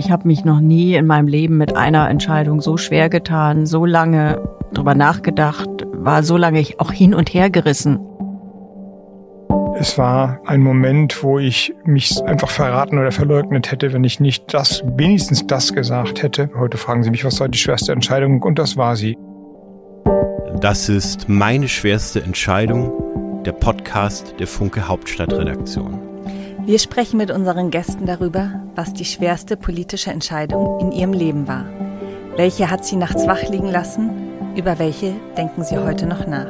ich habe mich noch nie in meinem Leben mit einer Entscheidung so schwer getan, so lange drüber nachgedacht, war so lange auch hin und her gerissen. Es war ein Moment, wo ich mich einfach verraten oder verleugnet hätte, wenn ich nicht wenigstens das gesagt hätte. Heute fragen Sie mich, was war die schwerste Entscheidung? Und das war sie. Das ist Meine schwerste Entscheidung, der Podcast der Funke Hauptstadtredaktion. Wir sprechen mit unseren Gästen darüber, was die schwerste politische Entscheidung in ihrem Leben war. Welche hat sie nachts wach liegen lassen? Über welche denken sie heute noch nach?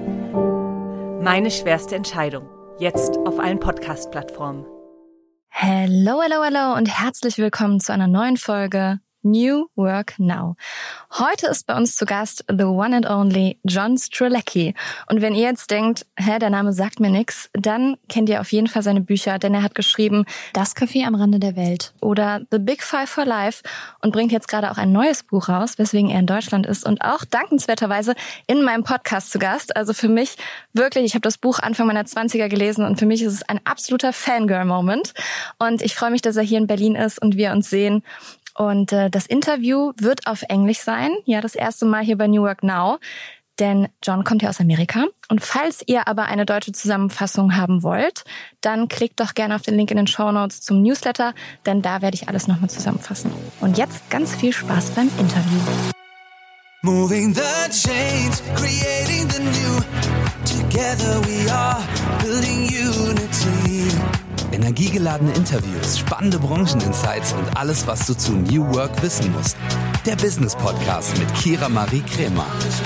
Meine schwerste Entscheidung. Jetzt auf allen Podcast-Plattformen. Hello und herzlich willkommen zu einer neuen Folge New Work Now. Heute ist bei uns zu Gast the one and only John Strzelecki. Und wenn ihr jetzt denkt, der Name sagt mir nix, dann kennt ihr auf jeden Fall seine Bücher, denn er hat geschrieben Das Café am Rande der Welt oder The Big Five for Life und bringt jetzt gerade auch ein neues Buch raus, weswegen er in Deutschland ist und auch dankenswerterweise in meinem Podcast zu Gast. Also für mich wirklich, ich habe das Buch Anfang meiner 20er gelesen und für mich ist es ein absoluter Fangirl-Moment. Und ich freue mich, dass er hier in Berlin ist und wir uns sehen. Und das Interview wird auf Englisch sein. Ja, das erste Mal hier bei New Work Now. Denn John kommt ja aus Amerika. Und falls ihr aber eine deutsche Zusammenfassung haben wollt, dann klickt doch gerne auf den Link in den Shownotes zum Newsletter, denn da werde ich alles nochmal zusammenfassen. Und jetzt ganz viel Spaß beim Interview. Moving the chains, creating the new. Together we are building unity. Energiegeladene Interviews, spannende Brancheninsights und alles, was du zu New Work wissen musst. Der Business Podcast mit Kira Marie Kremer.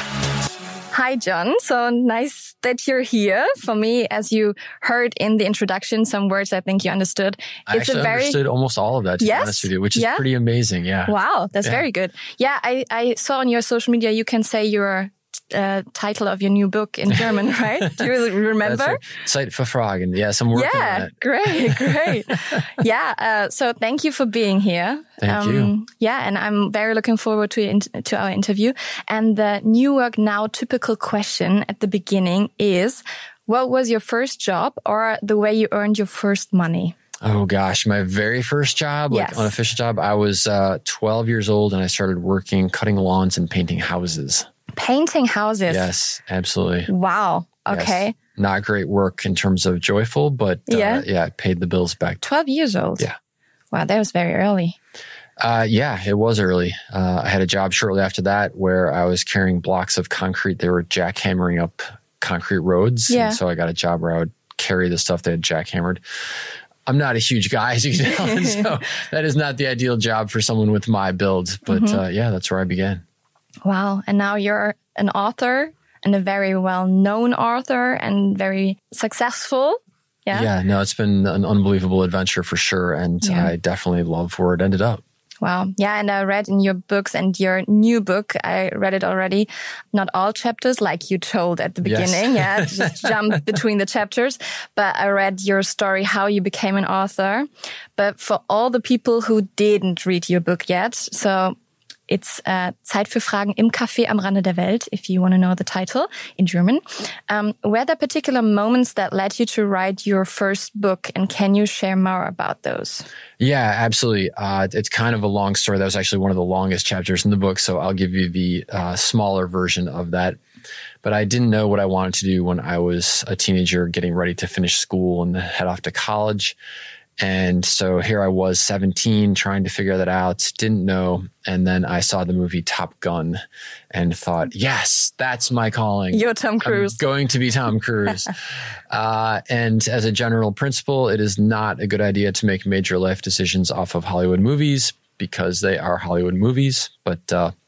Hi, John. So nice that you're here. For me, as you heard in the introduction, some words I think you understood. I understood almost all of that, to be honest with you, which is pretty amazing. Yeah. Wow, that's very good. Yeah, I saw on your social media you can say your title of your new book in German, right? Do you remember? Zeit für Fragen. Yes, I'm working on it. Great. Yeah, so thank you for being here. Thank you. Yeah, and I'm very looking forward to our interview. And the New Work Now typical question at the beginning is, what was your first job or the way you earned your first money? Oh gosh, my very first job, like unofficial job, I was 12 years old and I started working, cutting lawns and painting houses. Painting houses? Yes, absolutely. Wow. Okay. Yes. Not great work in terms of joyful, but it paid the bills back. 12 years old? Yeah. Wow, that was very early. Yeah, it was early. I had a job shortly after that where I was carrying blocks of concrete. They were jackhammering up concrete roads. Yeah. And so I got a job where I would carry the stuff they had jackhammered. I'm not a huge guy, as you can tell, so that is not the ideal job for someone with my build. But that's where I began. Wow. And now you're an author and a very well-known author and very successful. Yeah. Yeah. No, it's been an unbelievable adventure for sure. And I definitely love where it ended up. Wow. Yeah. And I read in your books and your new book, I read it already. Not all chapters, like you told at the beginning. Yes. Yeah. Just jump between the chapters. But I read your story, how you became an author. But for all the people who didn't read your book yet, so it's Zeit für Fragen im Café am Rande der Welt, if you want to know the title in German. Were there particular moments that led you to write your first book, and can you share more about those? Yeah, absolutely. It's kind of a long story. That was actually one of the longest chapters in the book, so I'll give you the smaller version of that. But I didn't know what I wanted to do when I was a teenager getting ready to finish school and head off to college. And so here I was 17 trying to figure that out, didn't know. And then I saw the movie Top Gun and thought, yes, that's my calling. You're Tom Cruise. I'm going to be Tom Cruise. And as a general principle, it is not a good idea to make major life decisions off of Hollywood movies because they are Hollywood movies. But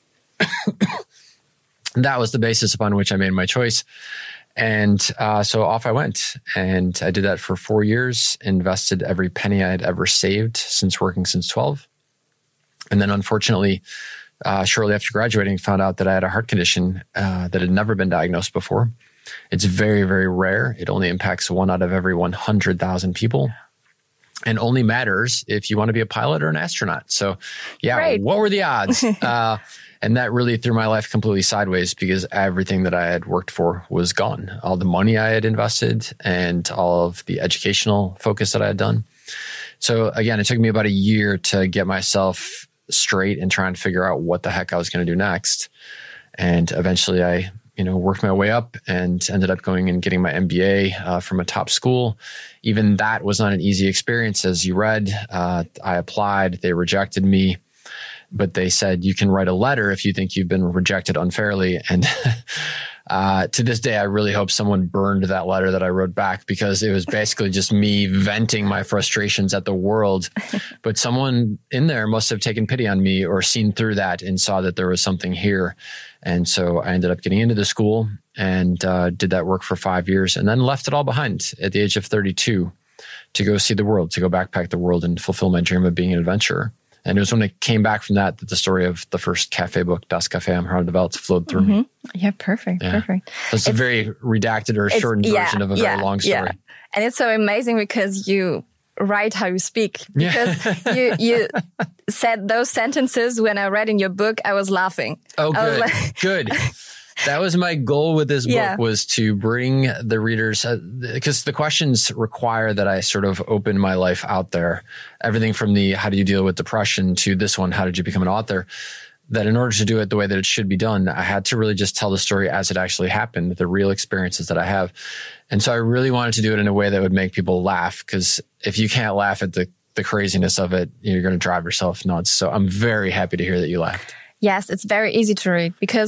that was the basis upon which I made my choice. And so off I went, and I did that for 4 years, invested every penny I had ever saved since working since 12. And then unfortunately, shortly after graduating, found out that I had a heart condition that had never been diagnosed before. It's very, very rare. It only impacts 1 out of every 100,000 people. And only matters if you want to be a pilot or an astronaut. So What were the odds? And that really threw my life completely sideways because everything that I had worked for was gone. All the money I had invested and all of the educational focus that I had done. So again, it took me about a year to get myself straight and trying to figure out what the heck I was going to do next. And eventually I, worked my way up and ended up going and getting my MBA from a top school. Even that was not an easy experience. As you read, I applied, they rejected me, but they said, you can write a letter if you think you've been rejected unfairly. And to this day, I really hope someone burned that letter that I wrote back, because it was basically just me venting my frustrations at the world. But someone in there must have taken pity on me or seen through that and saw that there was something here. And so I ended up getting into the school and did that work for 5 years, and then left it all behind at the age of 32 to go see the world, to go backpack the world and fulfill my dream of being an adventurer. And it was when I came back from that the story of the first cafe book, Das Café am Rande der Welt, flowed through me. Yeah, perfect. So it's a very redacted or shortened version of a very long story. Yeah. And it's so amazing because you write how you speak. Because you said those sentences when I read in your book, I was laughing. Oh, good. Good. That was my goal with this book, was to bring the readers, because the questions require that I sort of open my life out there. Everything from the how do you deal with depression to this one, how did you become an author? That in order to do it the way that it should be done, I had to really just tell the story as it actually happened, the real experiences that I have. And so I really wanted to do it in a way that would make people laugh, because if you can't laugh at the craziness of it, you're going to drive yourself nuts. So I'm very happy to hear that you laughed. Yes, it's very easy to read, because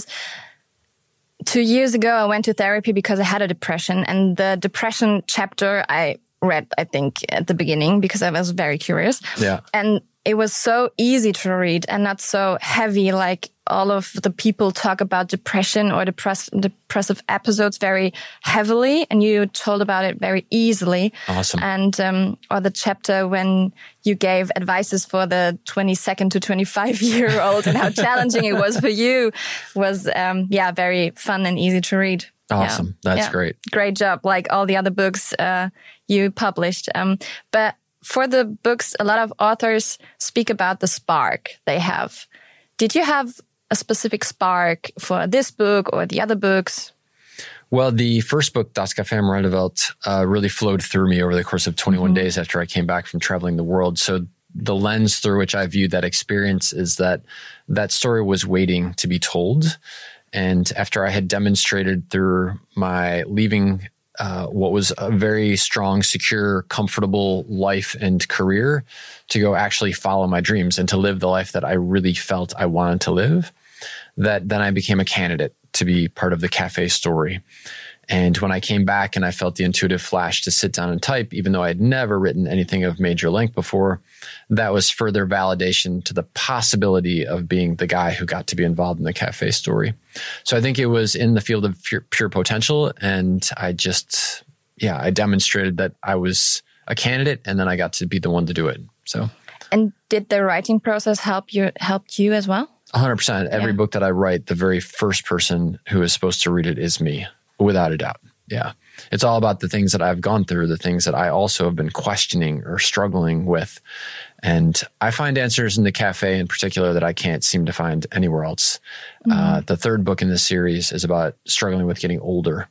2 years ago, I went to therapy because I had a depression, and the depression chapter I read, I think, at the beginning because I was very curious. Yeah. And it was so easy to read and not so heavy, like all of the people talk about depression or depressive episodes very heavily, and you told about it very easily. Awesome. And or the chapter when you gave advices for the 22nd to 25-year-old and how challenging it was for you was very fun and easy to read. Awesome. That's great. Great job, like all the other books you published. But for the books, a lot of authors speak about the spark they have. Did you have a specific spark for this book or the other books? Well, the first book, Das Café am Rande der Welt, really flowed through me over the course of 21 days after I came back from traveling the world. So the lens through which I viewed that experience is that story was waiting to be told. And after I had demonstrated through my leaving what was a very strong, secure, comfortable life and career to go actually follow my dreams and to live the life that I really felt I wanted to live, that then I became a candidate to be part of the cafe story. And when I came back and I felt the intuitive flash to sit down and type, even though I had never written anything of major length before, that was further validation to the possibility of being the guy who got to be involved in the cafe story. So I think it was in the field of pure potential. And I just, I demonstrated that I was a candidate, and then I got to be the one to do it. So. And did the writing process helped you as well? 100%. Every book that I write, the very first person who is supposed to read it is me. Without a doubt. Yeah. It's all about the things that I've gone through, the things that I also have been questioning or struggling with. And I find answers in the cafe in particular that I can't seem to find anywhere else. The third book in this series is about struggling with getting older.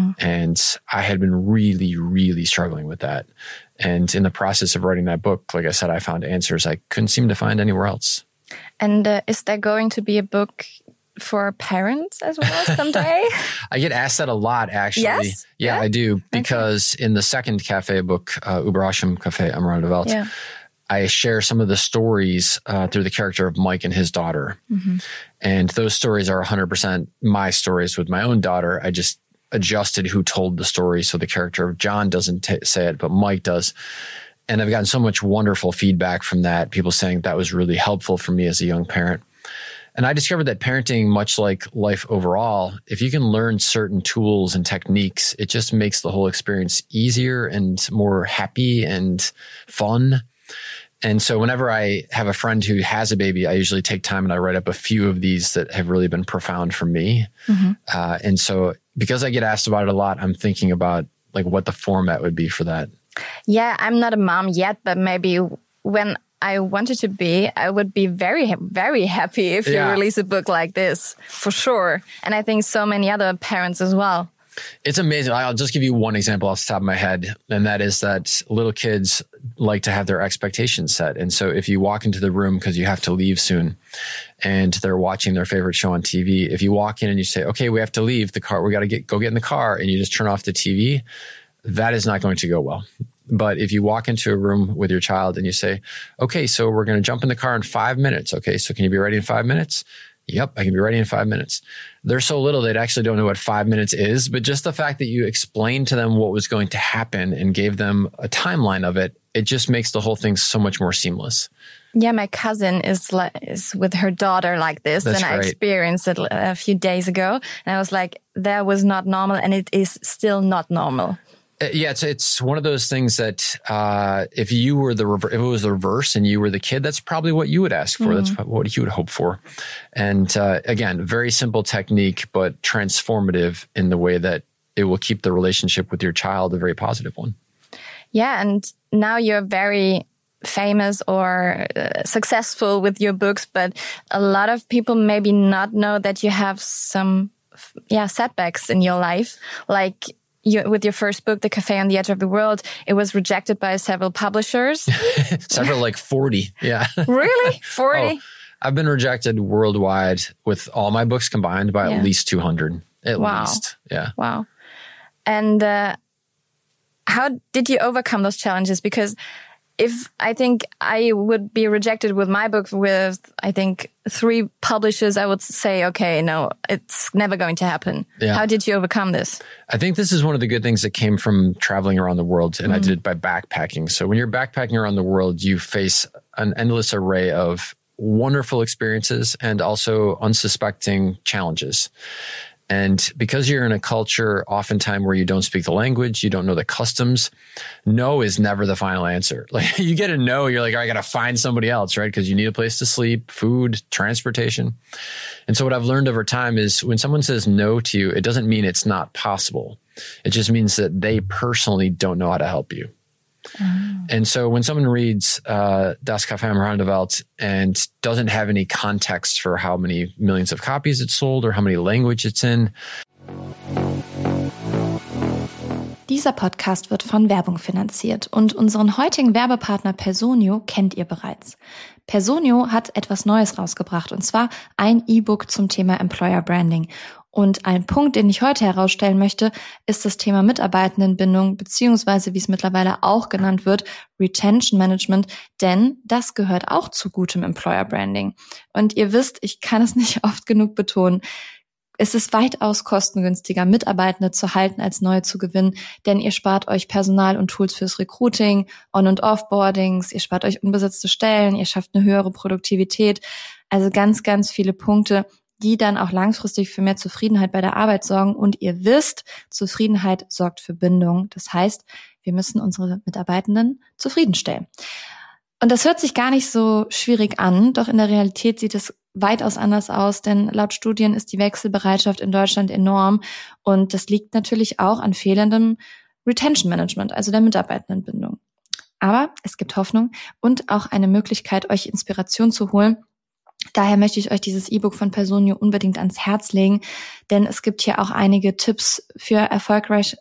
And I had been really, really struggling with that. And in the process of writing that book, like I said, I found answers I couldn't seem to find anywhere else. And is there going to be a book for parents as well someday? I get asked that a lot, actually. Yes? Yeah, I do. Because in the second cafe book, Überraschung Café am Rande der Welt, I share some of the stories through the character of Mike and his daughter. And those stories are 100% my stories with my own daughter. I just adjusted who told the story. So the character of John doesn't say it, but Mike does. And I've gotten so much wonderful feedback from that. People saying that was really helpful for me as a young parent. And I discovered that parenting, much like life overall, if you can learn certain tools and techniques, it just makes the whole experience easier and more happy and fun. And so whenever I have a friend who has a baby, I usually take time and I write up a few of these that have really been profound for me. And so because I get asked about it a lot, I'm thinking about like what the format would be for that. Yeah, I'm not a mom yet, but maybe when I wanted to be, I would be very, very happy if you release a book like this, for sure. And I think so many other parents as well. It's amazing. I'll just give you one example off the top of my head. And that is that little kids like to have their expectations set. And so if you walk into the room because you have to leave soon and they're watching their favorite show on TV, if you walk in and you say, okay, we have to leave the car, we got to go get in the car, and you just turn off the TV, that is not going to go well. But if you walk into a room with your child and you say, okay, so we're going to jump in the car in 5 minutes. Okay, so can you be ready in 5 minutes? Yep, I can be ready in 5 minutes. They're so little, they actually don't know what 5 minutes is. But just the fact that you explained to them what was going to happen and gave them a timeline of it, it just makes the whole thing so much more seamless. Yeah, my cousin is with her daughter like this. That's and I great. experienced it a few days ago. And I was like, that was not normal. And it is still not normal. Yeah, it's one of those things that if it was the reverse and you were the kid, that's probably what you would ask for. That's what you would hope for. And again, very simple technique, but transformative in the way that it will keep the relationship with your child a very positive one. Yeah, and now you're very famous or successful with your books, but a lot of people maybe not know that you have some setbacks in your life, like with your first book, The Cafe on the Edge of the World, it was rejected by several publishers. Several, like 40. Yeah. Really? 40? Oh, I've been rejected worldwide with all my books combined by at least 200. At least. Yeah. Wow. And how did you overcome those challenges? Because if I think I would be rejected with my book with, I think, 3 publishers, I would say, okay, no, it's never going to happen. Yeah. How did you overcome this? I think this is one of the good things that came from traveling around the world, and I did it by backpacking. So when you're backpacking around the world, you face an endless array of wonderful experiences and also unsuspecting challenges. And because you're in a culture oftentimes where you don't speak the language, you don't know the customs, no is never the final answer. Like you get a no, you're like, I got to find somebody else, right? Because you need a place to sleep, food, transportation. And so what I've learned over time is when someone says no to you, it doesn't mean it's not possible. It just means that they personally don't know how to help you. And so when someone reads Das Café am Rande der Welt and doesn't have any context for how many millions of copies it's sold or how many language it's in. Dieser Podcast wird von Werbung finanziert und unseren heutigen Werbepartner Personio kennt ihr bereits. Personio hat etwas Neues rausgebracht und zwar ein E-Book zum Thema Employer Branding. Und ein Punkt, den ich heute herausstellen möchte, ist das Thema Mitarbeitendenbindung, beziehungsweise wie es mittlerweile auch genannt wird, Retention Management, denn das gehört auch zu gutem Employer Branding. Und ihr wisst, ich kann es nicht oft genug betonen, es ist weitaus kostengünstiger, Mitarbeitende zu halten, als neue zu gewinnen, denn ihr spart euch Personal und Tools fürs Recruiting, On- und Offboardings, ihr spart euch unbesetzte Stellen, ihr schafft eine höhere Produktivität, also ganz, ganz viele Punkte, die dann auch langfristig für mehr Zufriedenheit bei der Arbeit sorgen. Und ihr wisst, Zufriedenheit sorgt für Bindung. Das heißt, wir müssen unsere Mitarbeitenden zufriedenstellen. Und das hört sich gar nicht so schwierig an, doch in der Realität sieht es weitaus anders aus, denn laut Studien ist die Wechselbereitschaft in Deutschland enorm und das liegt natürlich auch an fehlendem Retention Management, also der Mitarbeitendenbindung. Aber es gibt Hoffnung und auch eine Möglichkeit, euch Inspiration zu holen. Daher möchte ich euch dieses E-Book von Personio unbedingt ans Herz legen, denn es gibt hier auch einige Tipps für erfolgreiches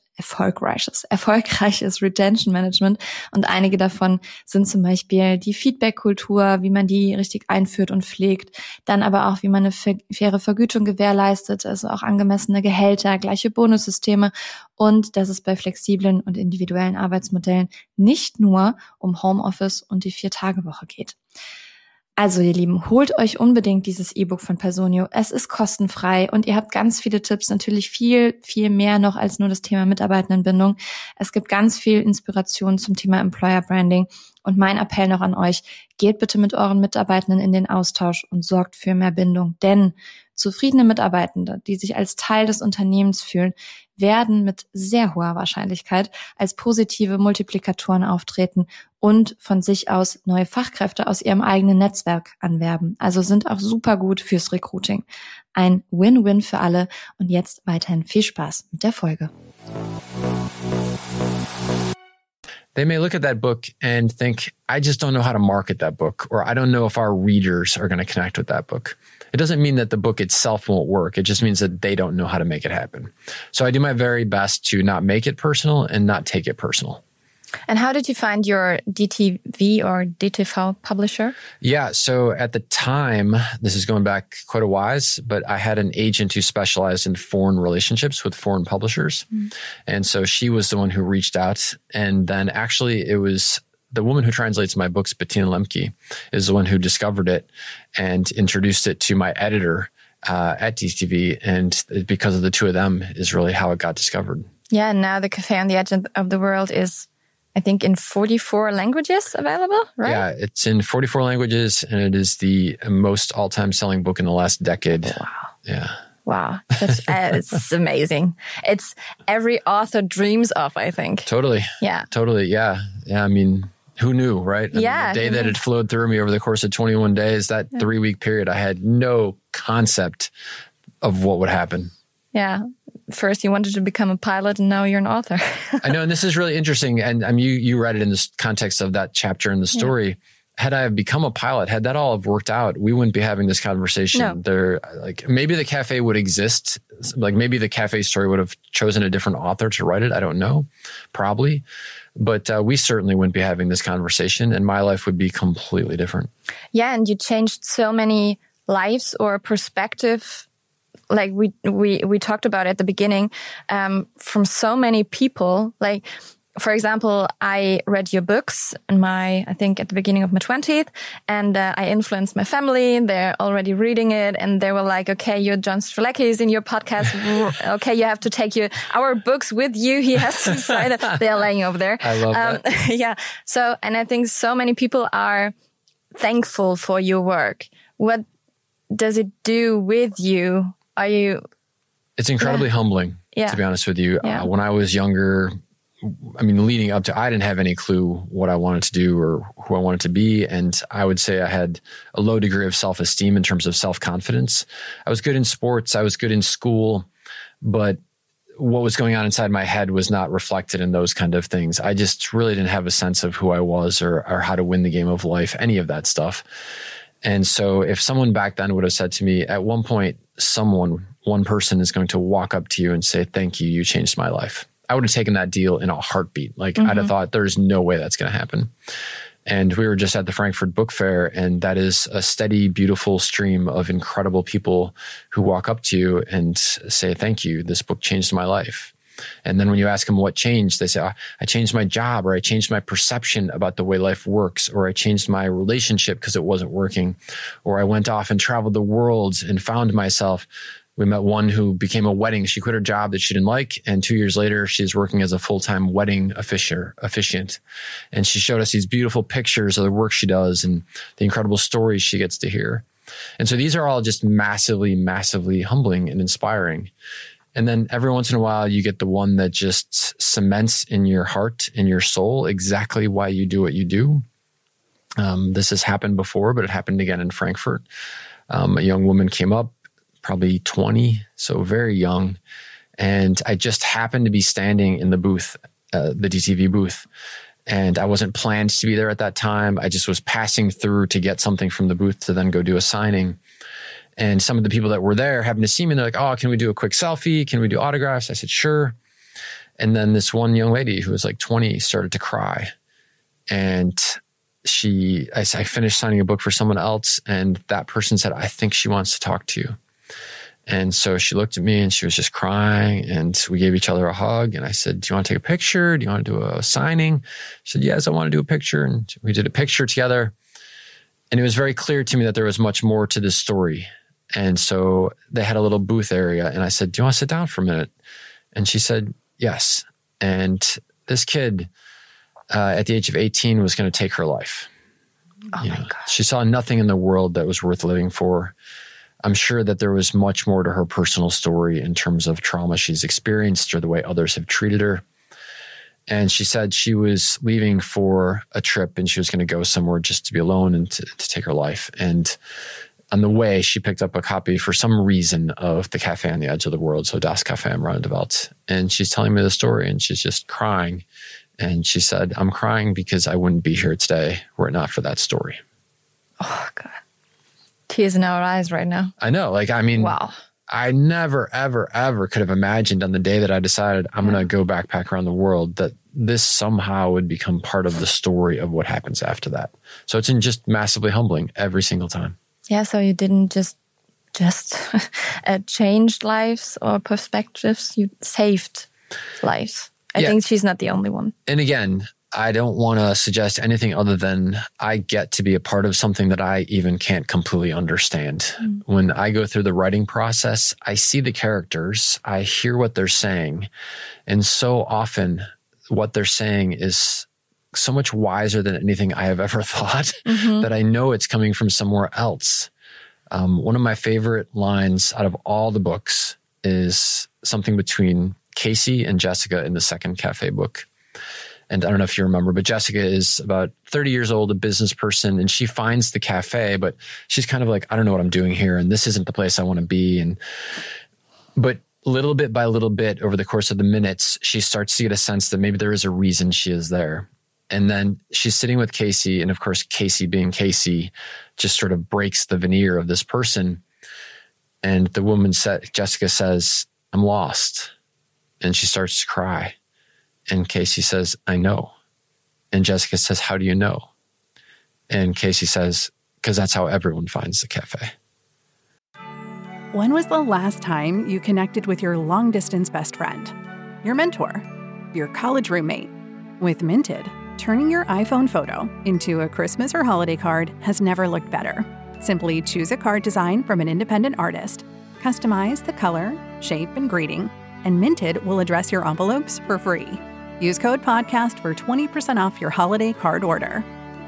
Retention Management und einige davon sind zum Beispiel die Feedback-Kultur, wie man die richtig einführt und pflegt, dann aber auch, wie man eine faire Vergütung gewährleistet, also auch angemessene Gehälter, gleiche Bonussysteme und dass es bei flexiblen und individuellen Arbeitsmodellen nicht nur um Homeoffice und die 4-Tage-Woche geht. Also ihr Lieben, holt euch unbedingt dieses E-Book von Personio. Es ist kostenfrei und ihr habt ganz viele Tipps, natürlich viel, viel mehr noch als nur das Thema Mitarbeitendenbindung. Es gibt ganz viel Inspiration zum Thema Employer Branding und mein Appell noch an euch, geht bitte mit euren Mitarbeitenden in den Austausch und sorgt für mehr Bindung, denn zufriedene Mitarbeitende, die sich als Teil des Unternehmens fühlen, werden mit sehr hoher Wahrscheinlichkeit als positive Multiplikatoren auftreten und von sich aus neue Fachkräfte aus ihrem eigenen Netzwerk anwerben. Also sind auch super gut fürs Recruiting. Ein Win-Win für alle und jetzt weiterhin viel Spaß mit der Folge. they may look at that book and think, I just don't know how to market that book, or I don't know if our readers are going to connect with that book. It doesn't mean that the book itself won't work. It just means that they don't know how to make it happen. So I do my very best to not make it personal and not take it personal. And how did you find your DTV or DTV publisher? Yeah, so at the time, this is going back quite a while, but I had an agent who specialized in foreign relationships with foreign publishers. And so she was the one who reached out. And then actually it was the woman who translates my books, Bettina Lemke, is the one who discovered it and introduced it to my editor at DTV. And because of the two of them is really how it got discovered. Yeah, and now The Cafe on the Edge of the World is, I think, in 44 languages available, right? Yeah, it's in 44 languages, and it is the most all-time selling book in the last decade. Wow. Yeah. Wow. It's amazing. It's every author dreams of, I think. Totally. Yeah. Totally, yeah. Yeah, I mean, who knew, right? I mean, the day that it flowed through me over the course of 21 days, that 3-week period, I had no concept of what would happen. Yeah. First you wanted to become a pilot and now you're an author. I know, and this is really interesting. And I mean, you read it in the context of that chapter in the story. Yeah. Had I become a pilot, had that all have worked out, we wouldn't be having this conversation. No. There, like maybe the cafe would exist. Like maybe the cafe story would have chosen a different author to write it. I don't know, probably. But we certainly wouldn't be having this conversation, and my life would be completely different. Yeah, and you changed so many lives or perspective. Like we talked about at the beginning, from so many people. Like, for example, I read your books I think at the beginning of my 20th, and I influenced my family. They're already reading it, and they were like, okay, you're John Strzelecki is in your podcast. Okay, you have to take our books with you. He has to sign it. They're laying over there. I love that. Yeah. So, and I think so many people are thankful for your work. What does it do with you? It's incredibly humbling, to be honest with you. Yeah. When I was younger, I mean, leading up to, I didn't have any clue what I wanted to do or who I wanted to be. And I would say I had a low degree of self-esteem in terms of self-confidence. I was good in sports. I was good in school, but what was going on inside my head was not reflected in those kind of things. I just really didn't have a sense of who I was or how to win the game of life, any of that stuff. And so if someone back then would have said to me, at one point, one person is going to walk up to you and say, thank you, you changed my life, I would have taken that deal in a heartbeat. Like I'd have thought, there's no way that's going to happen. And we were just at the Frankfurt Book Fair, and that is a steady, beautiful stream of incredible people who walk up to you and say, thank you, this book changed my life. And then when you ask them what changed, they say, I changed my job, or I changed my perception about the way life works, or I changed my relationship because it wasn't working, or I went off and traveled the world and found myself. We met one who became a wedding. She quit her job that she didn't like, and 2 years later, she's working as a full-time wedding officiant. And she showed us these beautiful pictures of the work she does and the incredible stories she gets to hear. And so these are all just massively, massively humbling and inspiring. And then every once in a while, you get the one that just cements in your heart, in your soul, exactly why you do what you do. This has happened before, but it happened again in Frankfurt. A young woman came up, probably 20, so very young. And I just happened to be standing in the booth, the DTV booth. And I wasn't planned to be there at that time. I just was passing through to get something from the booth to then go do a signing. And some of the people that were there happened to see me, and they're like, oh, can we do a quick selfie? Can we do autographs? I said, sure. And then this one young lady who was like 20 started to cry. And I finished signing a book for someone else, and that person said, I think she wants to talk to you. And so she looked at me and she was just crying, and we gave each other a hug. And I said, do you want to take a picture? Do you want to do a signing? She said, yes, I want to do a picture. And we did a picture together. And it was very clear to me that there was much more to this story. And so they had a little booth area, and I said, do you want to sit down for a minute? And she said, yes. And this kid, at the age of 18, was going to take her life. Oh my God. She saw nothing in the world that was worth living for. I'm sure that there was much more to her personal story in terms of trauma she's experienced or the way others have treated her. And she said she was leaving for a trip, and she was going to go somewhere just to be alone and to take her life. And on the way, she picked up a copy for some reason of The Cafe on the Edge of the World, so Das Café am Rande der Welt. And she's telling me the story, and she's just crying. And she said, I'm crying because I wouldn't be here today were it not for that story. Oh, God. Tears in our eyes right now. I know. Wow. I never, ever, ever could have imagined on the day that I decided I'm going to go backpack around the world that this somehow would become part of the story of what happens after that. So it's just massively humbling every single time. Yeah, so you didn't just changed lives or perspectives, you saved lives. I think she's not the only one. And again, I don't want to suggest anything other than I get to be a part of something that I even can't completely understand. When I go through the writing process, I see the characters, I hear what they're saying. And so often what they're saying is so much wiser than anything I have ever thought that I know it's coming from somewhere else. One of my favorite lines out of all the books is something between Casey and Jessica in the second cafe book. And I don't know if you remember, but Jessica is about 30 years old, a business person, and she finds the cafe, but she's kind of like, I don't know what I'm doing here, and this isn't the place I want to be. But little bit by little bit over the course of the minutes, she starts to get a sense that maybe there is a reason she is there. And then she's sitting with Casey, and of course, Casey being Casey just sort of breaks the veneer of this person. And the woman Jessica says, I'm lost. And she starts to cry. And Casey says, I know. And Jessica says, how do you know? And Casey says, because that's how everyone finds the cafe. When was the last time you connected with your long-distance best friend, your mentor, your college roommate? With Minted, turning your iPhone photo into a Christmas or holiday card has never looked better. Simply choose a card design from an independent artist, customize the color, shape, and greeting, and Minted will address your envelopes for free. Use code PODCAST for 20% off your holiday card order.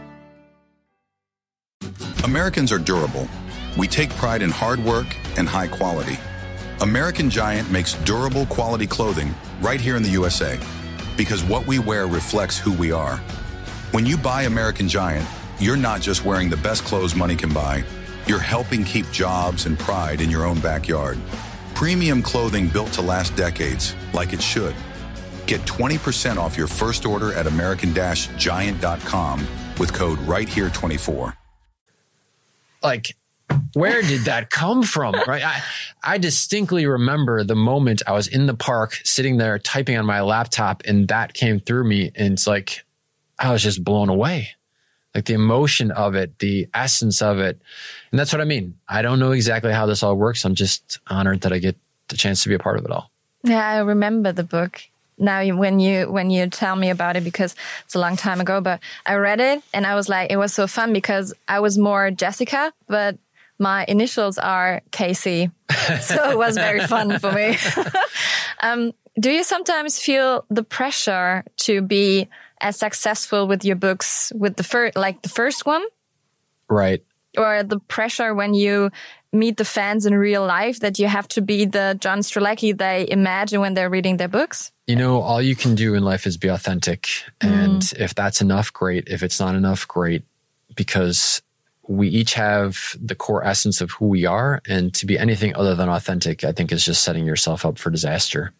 Americans are durable. We take pride in hard work and high quality. American Giant makes durable quality clothing right here in the USA because what we wear reflects who we are. When you buy American Giant, you're not just wearing the best clothes money can buy. You're helping keep jobs and pride in your own backyard. Premium clothing built to last decades, like it should. Get 20% off your first order at American-Giant.com with code RightHere24. Like, where did that come from? Right? I distinctly remember the moment I was in the park sitting there typing on my laptop and that came through me. And it's like, I was just blown away. Like the emotion of it, the essence of it. And that's what I mean. I don't know exactly how this all works. I'm just honored that I get the chance to be a part of it all. Yeah, I remember the book. Now, when you tell me about it, because it's a long time ago, but I read it and I was like, it was so fun because I was more Jessica, but my initials are Casey. So it was very fun for me. Do you sometimes feel the pressure to be as successful with your books with the first one? Right. Or the pressure when you meet the fans in real life that you have to be the John Strzelecki they imagine when they're reading their books? You know, all you can do in life is be authentic. And if that's enough, great. If it's not enough, great. Because we each have the core essence of who we are. And to be anything other than authentic, I think is just setting yourself up for disaster.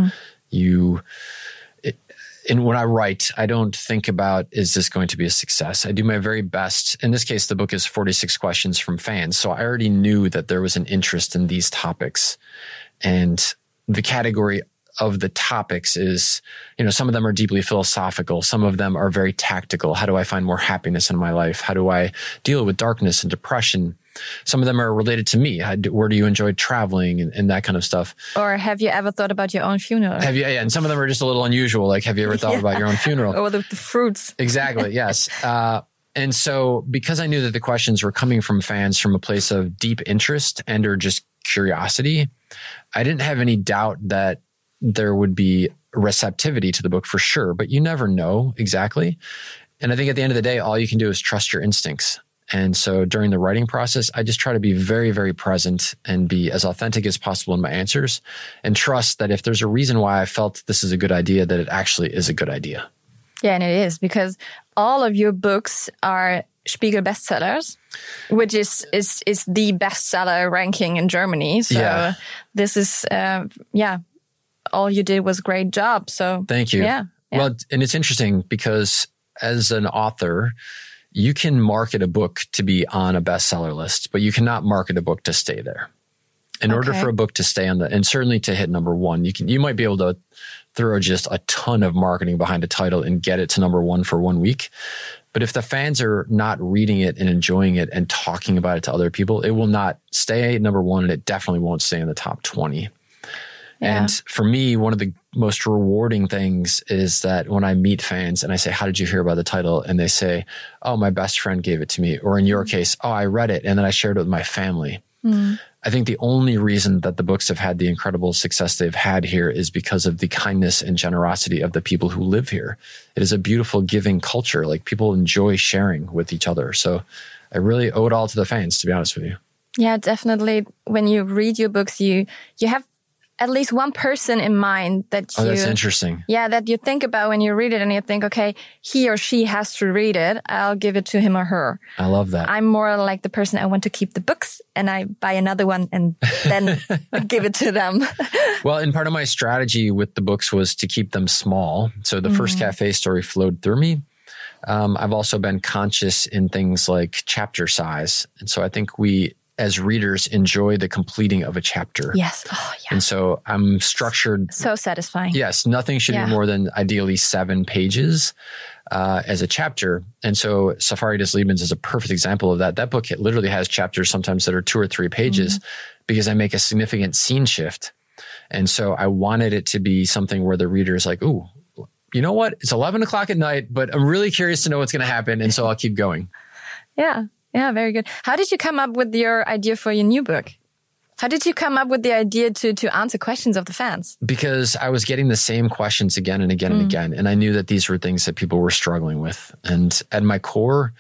And when I write, I don't think about, is this going to be a success? I do my very best. In this case, the book is 46 questions from fans. So I already knew that there was an interest in these topics. And the category of the topics is, you know, some of them are deeply philosophical. Some of them are very tactical. How do I find more happiness in my life? How do I deal with darkness and depression? Some of them are related to me. Where do you enjoy traveling and that kind of stuff? Or have you ever thought about your own funeral? Have you? Yeah, and some of them are just a little unusual. Like, have you ever thought about your own funeral? Or the fruits. Exactly, yes. And so because I knew that the questions were coming from fans from a place of deep interest and or just curiosity, I didn't have any doubt that there would be receptivity to the book for sure, but you never know exactly. And I think at the end of the day, all you can do is trust your instincts. And so during the writing process, I just try to be very, very present and be as authentic as possible in my answers and trust that if there's a reason why I felt this is a good idea, that it actually is a good idea. Yeah, and it is, because all of your books are Spiegel bestsellers, which is the bestseller ranking in Germany. So this is, all you did was a great job. So thank you. Yeah. Yeah. Well, and it's interesting because as an author, you can market a book to be on a bestseller list, but you cannot market a book to stay there. In order for a book to stay on and certainly to hit number one, you might be able to throw just a ton of marketing behind a title and get it to number one for 1 week. But if the fans are not reading it and enjoying it and talking about it to other people, it will not stay at number one, and it definitely won't stay in the top 20. Yeah. And for me, one of the most rewarding things is that when I meet fans and I say, how did you hear about the title? And they say, oh, my best friend gave it to me. Or in your case, oh, I read it and then I shared it with my family. I think the only reason that the books have had the incredible success they've had here is because of the kindness and generosity of the people who live here. It is a beautiful giving culture. Like, people enjoy sharing with each other. So I really owe it all to the fans, to be honest with you. Yeah, definitely. When you read your books, you have at least one person in mind that you... Oh, that's interesting. Yeah, that you think about when you read it, and you think, okay, he or she has to read it. I'll give it to him or her. I love that. I'm more like the person, I want to keep the books, and I buy another one and then give it to them. Well, and part of my strategy with the books was to keep them small. So the first cafe story flowed through me. I've also been conscious in things like chapter size. And so I think we, as readers, enjoy the completing of a chapter. Yes. Oh, yeah. And so I'm structured. So satisfying. Yes. Nothing should be more than ideally 7 pages as a chapter. And so Safari des Lebens is a perfect example of that. That book literally has chapters sometimes that are 2 or 3 pages because I make a significant scene shift. And so I wanted it to be something where the reader is like, ooh, you know what? It's 11 o'clock at night, but I'm really curious to know what's going to happen. And so I'll keep going. Yeah. Yeah, very good. How did you come up with your idea for your new book? How did you come up with the idea to answer questions of the fans? Because I was getting the same questions again and again and again. And I knew that these were things that people were struggling with. And at my core,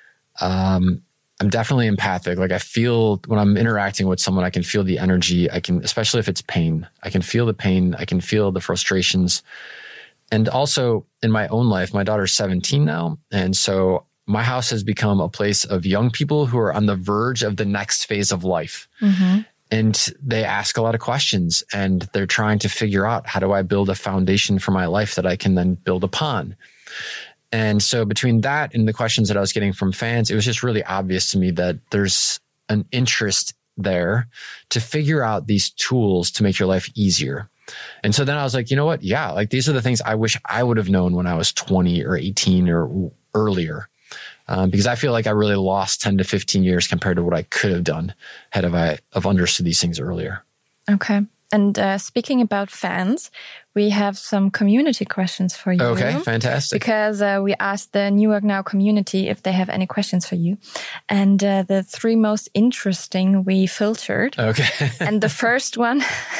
I'm definitely empathic. Like, I feel when I'm interacting with someone, I can feel the energy. I can, especially if it's pain, I can feel the pain. I can feel the frustrations. And also in my own life, my daughter's 17 now. And so my house has become a place of young people who are on the verge of the next phase of life. And they ask a lot of questions, and they're trying to figure out, how do I build a foundation for my life that I can then build upon? And so between that and the questions that I was getting from fans, it was just really obvious to me that there's an interest there to figure out these tools to make your life easier. And so then I was like, you know what? Yeah, like, these are the things I wish I would have known when I was 20 or 18 or earlier. Because I feel like I really lost 10 to 15 years compared to what I could have done had I understood these things earlier. Okay. And speaking about fans, we have some community questions for you. Okay, fantastic. Because we asked the New Work Now community if they have any questions for you. And the 3 most interesting we filtered. Okay. And the first one,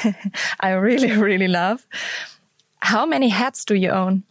I really, really love. How many hats do you own?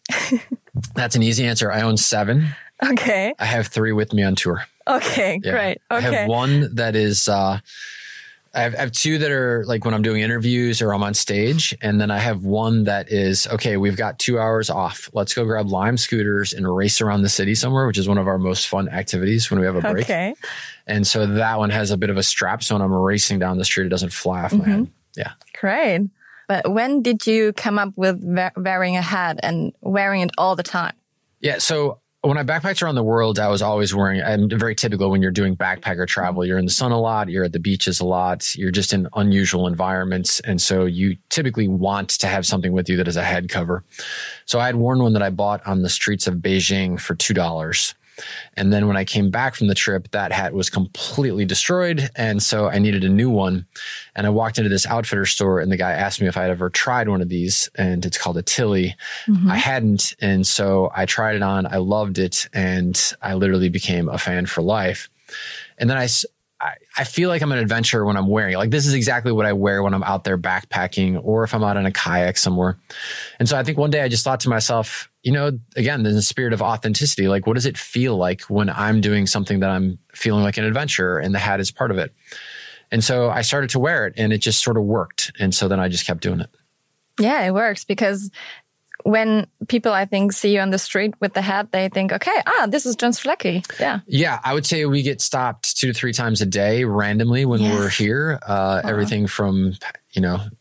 That's an easy answer. I own 7. Okay. I have 3 with me on tour. Okay, Yeah. great. Okay. I have 1 that is, I have 2 that are like when I'm doing interviews or I'm on stage. And then I have 1 that is, okay, we've got 2 hours off. Let's go grab Lime scooters and race around the city somewhere, which is one of our most fun activities when we have a break. Okay. And so that one has a bit of a strap. So when I'm racing down the street, it doesn't fly off my head. Yeah. Great. But when did you come up with wearing a hat and wearing it all the time? Yeah. So when I backpacked around the world, I was always wearing, and very typical when you're doing backpacker travel, you're in the sun a lot, you're at the beaches a lot, you're just in unusual environments. And so you typically want to have something with you that is a head cover. So I had worn one that I bought on the streets of Beijing for $2. And then when I came back from the trip, that hat was completely destroyed. And so I needed a new one. And I walked into this outfitter store, and the guy asked me if I had ever tried one of these, and it's called a Tilly. I hadn't. And so I tried it on. I loved it. And I literally became a fan for life. And then I feel like I'm an adventurer when I'm wearing it. Like, this is exactly what I wear when I'm out there backpacking or if I'm out in a kayak somewhere. And so I think one day I just thought to myself, you know, again, in the spirit of authenticity, like, what does it feel like when I'm doing something that I'm feeling like an adventurer, and the hat is part of it? And so I started to wear it, and it just sort of worked. And so then I just kept doing it. Yeah, it works because when people, I think, see you on the street with the hat, they think, okay, this is John Strzelecki. Yeah. Yeah. I would say we get stopped 2 to 3 times a day randomly when we're here. Everything from, you know,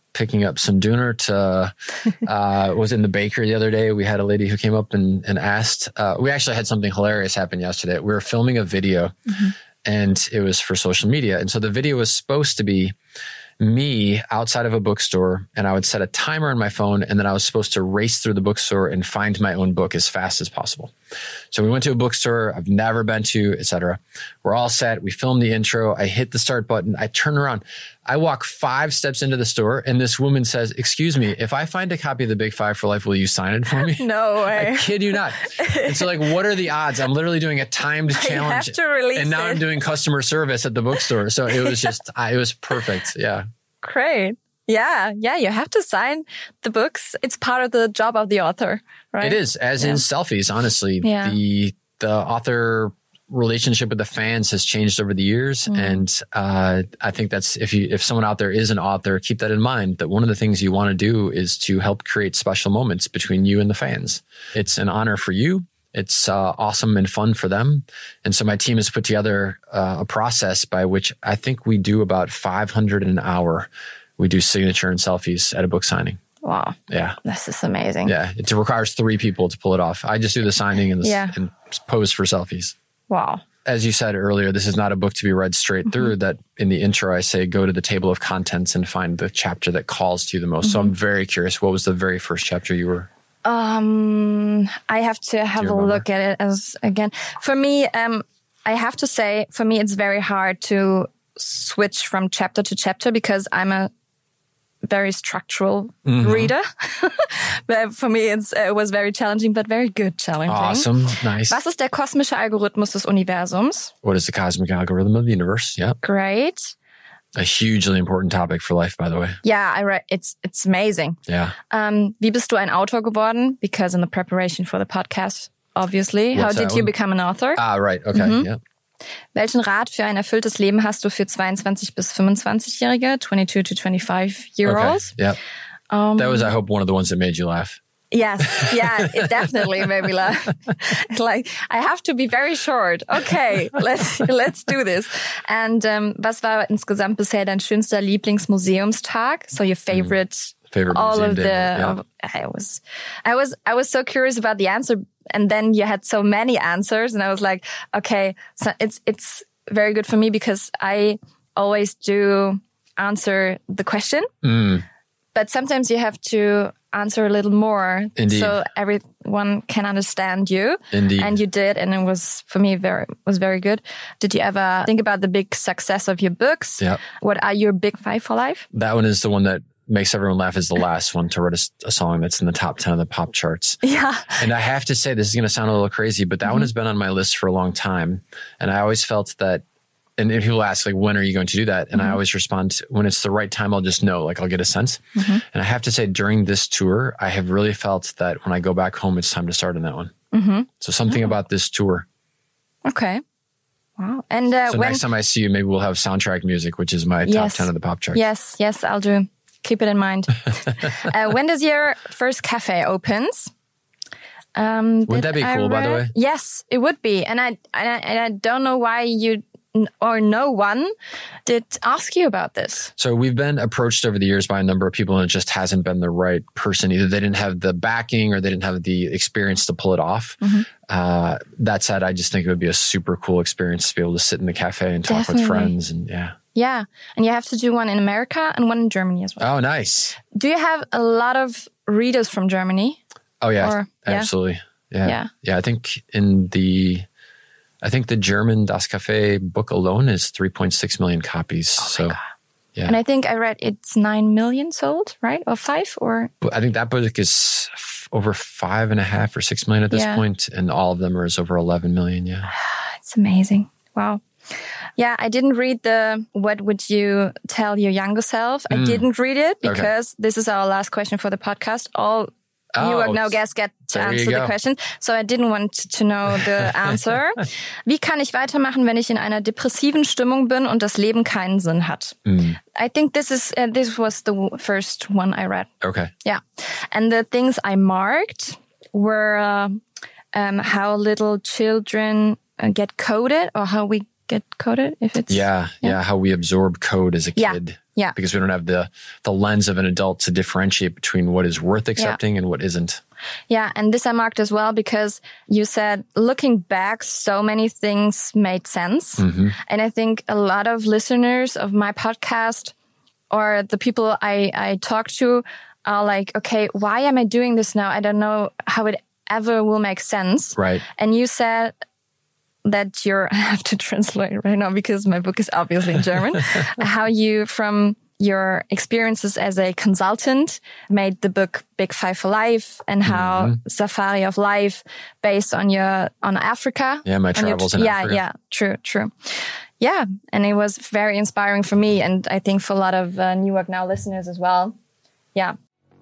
picking up some doner to, was in the bakery the other day. We had a lady who came up and asked, we actually had something hilarious happen yesterday. We were filming a video and it was for social media. And so the video was supposed to be me outside of a bookstore, and I would set a timer on my phone, and then I was supposed to race through the bookstore and find my own book as fast as possible. So we went to a bookstore I've never been to, etc. We're all set. We filmed the intro. I hit the start button. I turn around. I walk 5 steps into the store, and this woman says, "Excuse me, if I find a copy of The Big Five for Life, will you sign it for me?" No way. I kid you not. And so like, what are the odds? I'm literally doing a timed challenge. Have to release and now it. I'm doing customer service at the bookstore. So it was just, it was perfect. Yeah. Great. Yeah. You have to sign the books. It's part of the job of the author, right? It is, as is selfies, honestly. Yeah. The author relationship with the fans has changed over the years. And I think that's, if someone out there is an author, keep that in mind, that one of the things you want to do is to help create special moments between you and the fans. It's an honor for you. It's awesome and fun for them. And so my team has put together a process by which I think we do about 500 an hour. We do signature and selfies at a book signing. Wow. Yeah. This is amazing. Yeah. It requires 3 people to pull it off. I just do the signing and pose for selfies. Wow. As you said earlier, this is not a book to be read straight through. That in the intro, I say, go to the table of contents and find the chapter that calls to you the most. So I'm very curious. What was the very first chapter you were? I have to have a look at it as again. For me, I have to say, for me, it's very hard to switch from chapter to chapter because I'm a very structural reader. But for me, it was very challenging, but very good challenging. Awesome. Nice. Was ist der kosmische Algorithmus des Universums? What is the cosmic algorithm of the universe? Yep. Great. A hugely important topic for life, by the way. Yeah, I read. It's amazing. Yeah. Wie bist du ein Autor geworden? Because in the preparation for the podcast, obviously. What's How did you become an author? Ah, right. Okay. Yeah. Welchen Rat für ein erfülltes Leben hast du für 22 bis 25-Jährige, 22 to 25-year-olds? Okay. Yeah. That was, I hope, one of the ones that made you laugh. Yes, yeah, it definitely made me laugh. Like, I have to be very short. Okay, let's do this. And was war insgesamt bisher dein schönster Lieblingsmuseumstag? So your favorite all of the. Yeah. I was so curious about the answer, and then you had so many answers, and I was like, okay, so it's very good for me because I always do answer the question, but sometimes you have to answer a little more. Indeed. So everyone can understand you. Indeed. And you did, and it was, for me, very good. Did you ever think about the big success of your books? Yeah. What are your big 5 for life? That one is the one that makes everyone laugh, is the last one, to write a song that's in the top 10 of the pop charts. Yeah. And I have to say, this is going to sound a little crazy, but that one has been on my list for a long time. And I always felt that, and if people ask, like, when are you going to do that? And I always respond, when it's the right time, I'll just know, like, I'll get a sense. And I have to say, during this tour, I have really felt that when I go back home, it's time to start on that one. So something about this tour. Okay. Wow. And so next time I see you, maybe we'll have soundtrack music, which is my top 10 of the pop charts. Yes, I'll do. Keep it in mind. When does your first cafe opens? Wouldn't that be cool, by the way? Yes, it would be. And I don't know why you or no one did ask you about this. So we've been approached over the years by a number of people, and it just hasn't been the right person. Either they didn't have the backing or they didn't have the experience to pull it off. That said, I just think it would be a super cool experience to be able to sit in the cafe and talk with friends. And Yeah. And you have to do one in America and one in Germany as well. Oh, nice. Do you have a lot of readers from Germany? Oh, yeah. Absolutely. Yeah. I think the German Das Café book alone is 3.6 million copies. God. Yeah. And I think I read it's 9 million sold, right? Or 5 or? I think that book is over 5.5 or 6 million at this point, and all of them are over 11 million. Yeah. It's amazing. Wow. Yeah, I didn't read the What Would You Tell Your Younger Self? I didn't read it because this is our last question for the podcast. All New Work Now guests get to answer the question. So I didn't want to know the answer. Wie kann ich weitermachen, wenn ich in einer depressiven Stimmung bin und das Leben keinen Sinn hat? I think this was the first one I read. Okay. Yeah. And the things I marked were how little children get coded, or how we get coded if it's... Yeah. How we absorb code as a kid. Yeah. Because we don't have the lens of an adult to differentiate between what is worth accepting and what isn't. Yeah. And this I marked as well because you said, looking back, so many things made sense. Mm-hmm. And I think a lot of listeners of my podcast or the people I talk to are like, okay, why am I doing this now? I don't know how it ever will make sense. Right. And you said that I have to translate right now because my book is obviously in German, how you, from your experiences as a consultant, made the book Big Five for Life, and how Safari of Life based on Africa. Yeah, my travels in Africa. Yeah, true. Yeah, and it was very inspiring for me, and I think for a lot of New Work Now listeners as well. Yeah.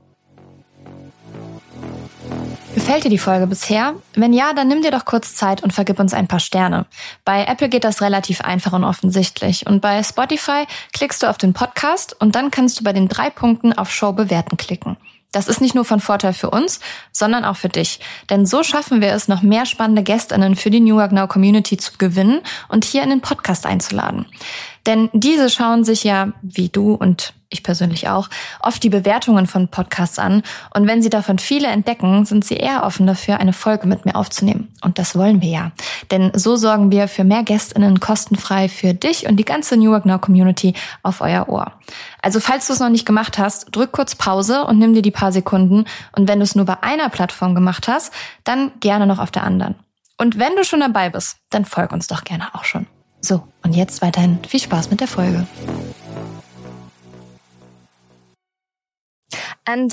Gefällt dir die Folge bisher? Wenn ja, dann nimm dir doch kurz Zeit und vergib uns ein paar Sterne. Bei Apple geht das relativ einfach und offensichtlich. Und bei Spotify klickst du auf den Podcast und dann kannst du bei den 3 Punkten auf Show bewerten klicken. Das ist nicht nur von Vorteil für uns, sondern auch für dich. Denn so schaffen wir es, noch mehr spannende GästInnen für die New Work Now Community zu gewinnen und hier in den Podcast einzuladen. Denn diese schauen sich ja, wie du und ich persönlich auch, oft die Bewertungen von Podcasts an. Und wenn sie davon viele entdecken, sind sie eher offen dafür, eine Folge mit mir aufzunehmen. Und das wollen wir ja. Denn so sorgen wir für mehr GästInnen kostenfrei für dich und die ganze New Work Now Community auf euer Ohr. Also falls du es noch nicht gemacht hast, drück kurz Pause und nimm dir die paar Sekunden. Und wenn du es nur bei einer Plattform gemacht hast, dann gerne noch auf der anderen. Und wenn du schon dabei bist, dann folg uns doch gerne auch schon. So, und jetzt weiterhin viel Spaß mit der Folge. And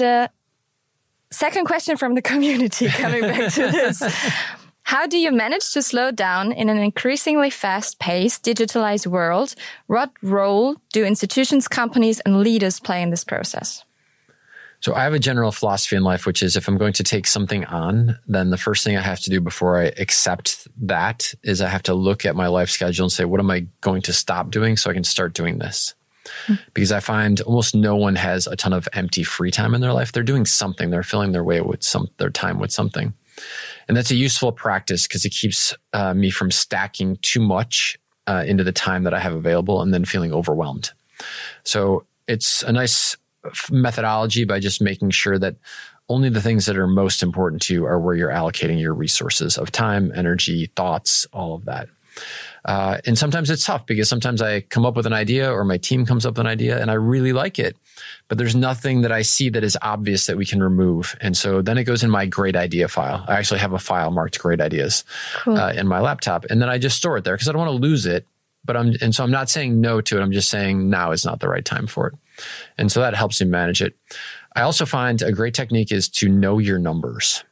second question from the community, coming back to this. How do you manage to slow down in an increasingly fast-paced, digitalized world? What role do institutions, companies, and leaders play in this process? So I have a general philosophy in life, which is if I'm going to take something on, then the first thing I have to do before I accept that is I have to look at my life schedule and say, what am I going to stop doing so I can start doing this? Because I find almost no one has a ton of empty free time in their life. They're doing something. They're filling their time with something. And that's a useful practice because it keeps me from stacking too much into the time that I have available and then feeling overwhelmed. So it's a nice methodology by just making sure that only the things that are most important to you are where you're allocating your resources of time, energy, thoughts, all of that. And sometimes it's tough because sometimes I come up with an idea or my team comes up with an idea and I really like it, but there's nothing that I see that is obvious that we can remove. And so then it goes in my great idea file. I actually have a file marked great ideas in my laptop. And then I just store it there because I don't want to lose it. So I'm not saying no to it. I'm just saying now is not the right time for it. And so that helps me manage it. I also find a great technique is to know your numbers.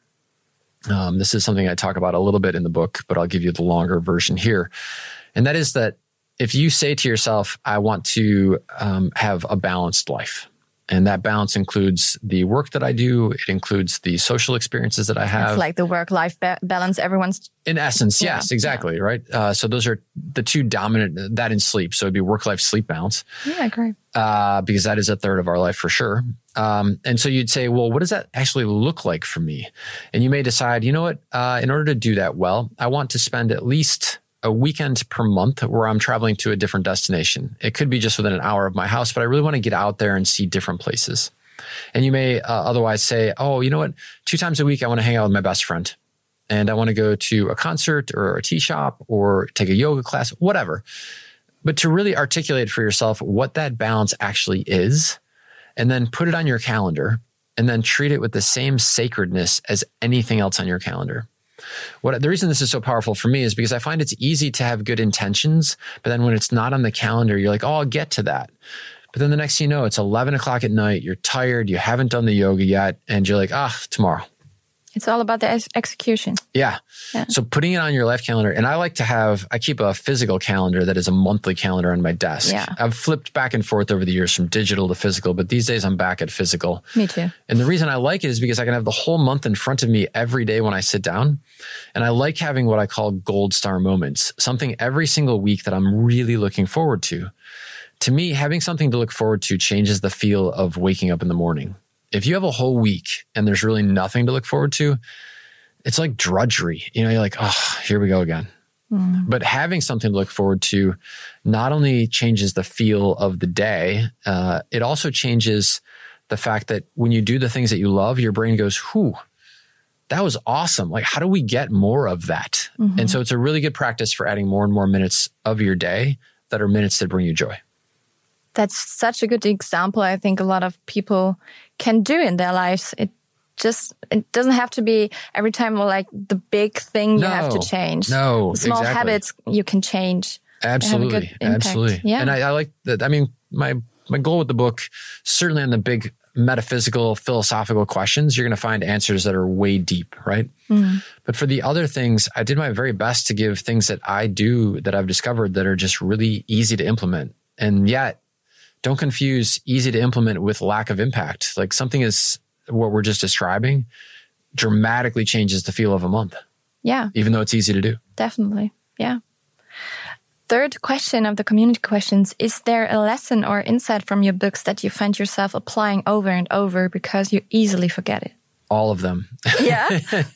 This is something I talk about a little bit in the book, but I'll give you the longer version here. And that is that if you say to yourself, I want to have a balanced life, and that balance includes the work that I do. It includes the social experiences that I have. It's like the work-life balance. Everyone's... In essence, yes, exactly. Yeah. Right. So those are the two dominant, that and sleep. So it'd be work-life sleep balance. Yeah, great. Because that is a third of our life for sure. And so you'd say, well, what does that actually look like for me? And you may decide, you know what, in order to do that well, I want to spend at least a weekend per month where I'm traveling to a different destination. It could be just within an hour of my house, but I really want to get out there and see different places. And you may otherwise say, oh, you know what, 2 times a week, I want to hang out with my best friend. And I want to go to a concert or a tea shop or take a yoga class, whatever. But to really articulate for yourself what that balance actually is, and then put it on your calendar, and then treat it with the same sacredness as anything else on your calendar. The reason this is so powerful for me is because I find it's easy to have good intentions, but then when it's not on the calendar, you're like, oh, I'll get to that. But then the next thing you know, it's 11 o'clock at night, you're tired, you haven't done the yoga yet, and you're like, tomorrow. It's all about the execution. Yeah. So putting it on your life calendar, and I keep a physical calendar that is a monthly calendar on my desk. Yeah. I've flipped back and forth over the years from digital to physical, but these days I'm back at physical. Me too. And the reason I like it is because I can have the whole month in front of me every day when I sit down. And I like having what I call gold star moments, something every single week that I'm really looking forward to. To me, having something to look forward to changes the feel of waking up in the morning. If you have a whole week and there's really nothing to look forward to, it's like drudgery. You're like, oh, here we go again. But having something to look forward to not only changes the feel of the day, it also changes the fact that when you do the things that you love, your brain goes, whew, that was awesome. Like, how do we get more of that? And so it's a really good practice for adding more and more minutes of your day that are minutes that bring you joy. That's such a good example. I think a lot of people can do in their lives. It doesn't have to be every time like the big thing you have to change. No, the small habits you can change. Absolutely. Absolutely. Yeah. And I like that. I mean, my goal with the book, certainly on the big metaphysical, philosophical questions, you're going to find answers that are way deep, right? But for the other things, I did my very best to give things that I do that I've discovered that are just really easy to implement. And yet, don't confuse easy to implement with lack of impact. Like something is what we're just describing dramatically changes the feel of a month. Yeah. Even though it's easy to do. Definitely. Yeah. Third question of the community questions. Is there a lesson or insight from your books that you find yourself applying over and over because you easily forget it? All of them. Yeah?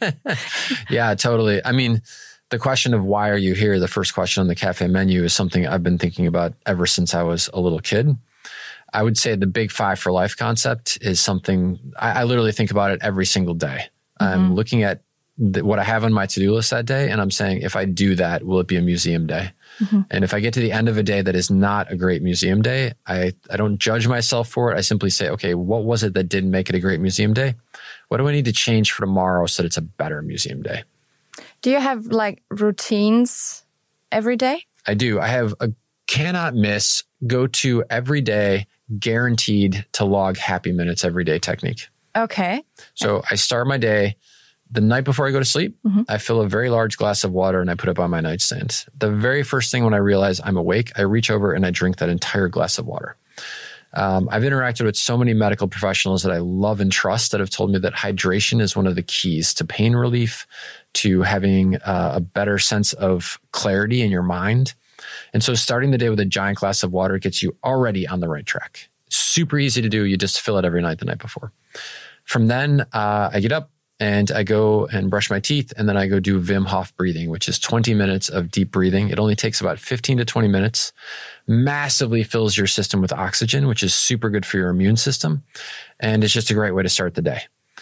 Yeah, totally. I mean, the question of why are you here, the first question on the cafe menu, is something I've been thinking about ever since I was a little kid. I would say the Big 5 for Life concept is something I literally think about it every single day. I'm looking at what I have on my to-do list that day, and I'm saying, if I do that, will it be a museum day? And if I get to the end of a day that is not a great museum day, I don't judge myself for it. I simply say, okay, what was it that didn't make it a great museum day? What do I need to change for tomorrow so that it's a better museum day? Do you have like routines every day? I do. I have a cannot miss, go to every day, guaranteed to log happy minutes every day technique. Okay. So I start my day the night before I go to sleep. I fill a very large glass of water and I put it by my nightstand. The very first thing when I realize I'm awake, I reach over and I drink that entire glass of water. I've interacted with so many medical professionals that I love and trust that have told me that hydration is one of the keys to pain relief, to having a better sense of clarity in your mind. And so starting the day with a giant glass of water gets you already on the right track. Super easy to do. You just fill it every night the night before. From then, I get up and I go and brush my teeth, and then I go do Wim Hof breathing, which is 20 minutes of deep breathing. It only takes about 15 to 20 minutes, massively fills your system with oxygen, which is super good for your immune system. And it's just a great way to start the day.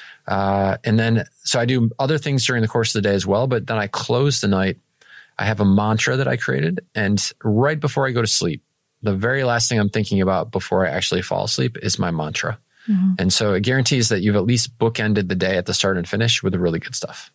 And then, so I do other things during the course of the day as well, but then I close the night. I have a mantra that I created, and right before I go to sleep, the very last thing I'm thinking about before I actually fall asleep is my mantra. And so it guarantees that you've at least bookended the day at the start and finish with the really good stuff.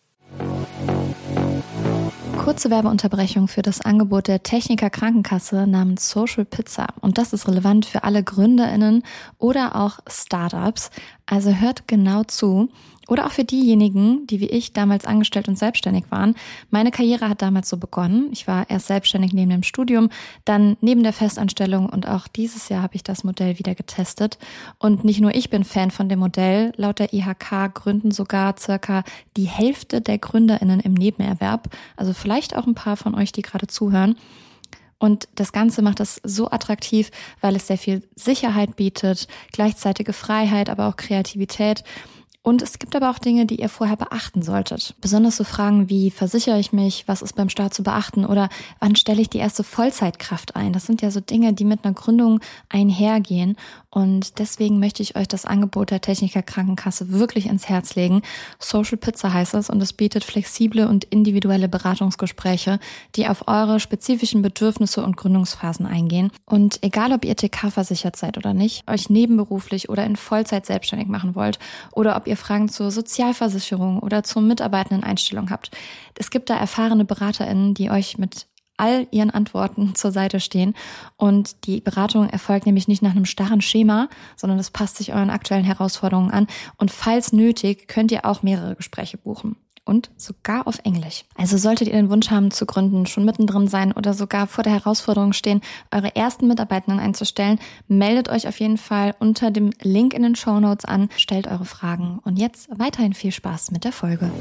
Kurze Werbeunterbrechung für das Angebot der Techniker Krankenkasse namens Social Pizza. Und das ist relevant für alle GründerInnen oder auch Startups. Also hört genau zu. Oder auch für diejenigen, die wie ich damals angestellt und selbstständig waren. Meine Karriere hat damals so begonnen. Ich war erst selbstständig neben dem Studium, dann neben der Festanstellung, und auch dieses Jahr habe ich das Modell wieder getestet. Und nicht nur ich bin Fan von dem Modell. Laut der IHK gründen sogar circa die Hälfte der GründerInnen im Nebenerwerb. Also vielleicht auch ein paar von euch, die gerade zuhören. Und das Ganze macht es so attraktiv, weil es sehr viel Sicherheit bietet, gleichzeitige Freiheit, aber auch Kreativität. Und es gibt aber auch Dinge, die ihr vorher beachten solltet. Besonders so Fragen wie, versichere ich mich, was ist beim Start zu beachten, oder wann stelle ich die erste Vollzeitkraft ein? Das sind ja so Dinge, die mit einer Gründung einhergehen. Und deswegen möchte ich euch das Angebot der Techniker Krankenkasse wirklich ins Herz legen. Social Pizza heißt es, und es bietet flexible und individuelle Beratungsgespräche, die auf eure spezifischen Bedürfnisse und Gründungsphasen eingehen. Und egal, ob ihr TK-versichert seid oder nicht, euch nebenberuflich oder in Vollzeit selbstständig machen wollt, oder ob ihr Fragen zur Sozialversicherung oder zur Mitarbeitendeneinstellung habt. Es gibt da erfahrene BeraterInnen, die euch mit all ihren Antworten zur Seite stehen. Und die Beratung erfolgt nämlich nicht nach einem starren Schema, sondern es passt sich euren aktuellen Herausforderungen an. Und falls nötig, könnt ihr auch mehrere Gespräche buchen. Und sogar auf Englisch. Also solltet ihr den Wunsch haben zu gründen, schon mittendrin sein oder sogar vor der Herausforderung stehen, eure ersten Mitarbeitenden einzustellen, meldet euch auf jeden Fall unter dem Link in den Shownotes an, stellt eure Fragen. Und jetzt weiterhin viel Spaß mit der Folge.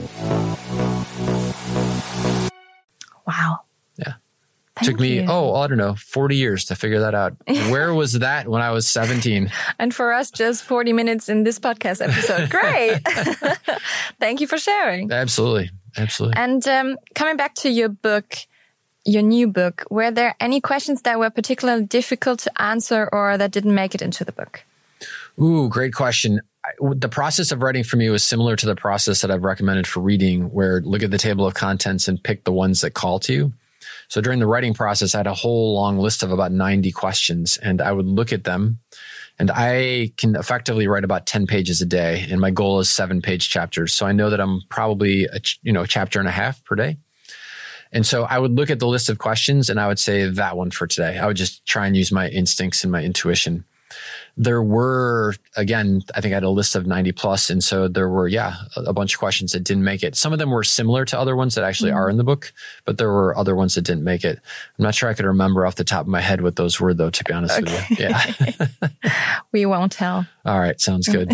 Wow. Yeah. Took me, I don't know, 40 years to figure that out. Where was that when I was 17? And for us, just 40 minutes in this podcast episode. Great. Thank you for sharing. Absolutely. Absolutely. And coming back to your book, your new book, were there any questions that were particularly difficult to answer or that didn't make it into the book? Ooh, great question. The process of writing for me was similar to the process that I've recommended for reading, where look at the table of contents and pick the ones that call to you. So during the writing process, I had a whole long list of about 90 questions, and I would look at them. And I can effectively write about 10 pages a day, and my goal is 7-page chapters. So I know that I'm probably a chapter and a half per day. And so I would look at the list of questions and I would say that one for today. I would just try and use my instincts and my intuition. There were, again, I think I had a list of 90 plus. And so there were, a bunch of questions that didn't make it. Some of them were similar to other ones that actually are in the book, but there were other ones that didn't make it. I'm not sure I could remember off the top of my head what those were, though, to be honest with you. Yeah. We won't tell. All right. Sounds good.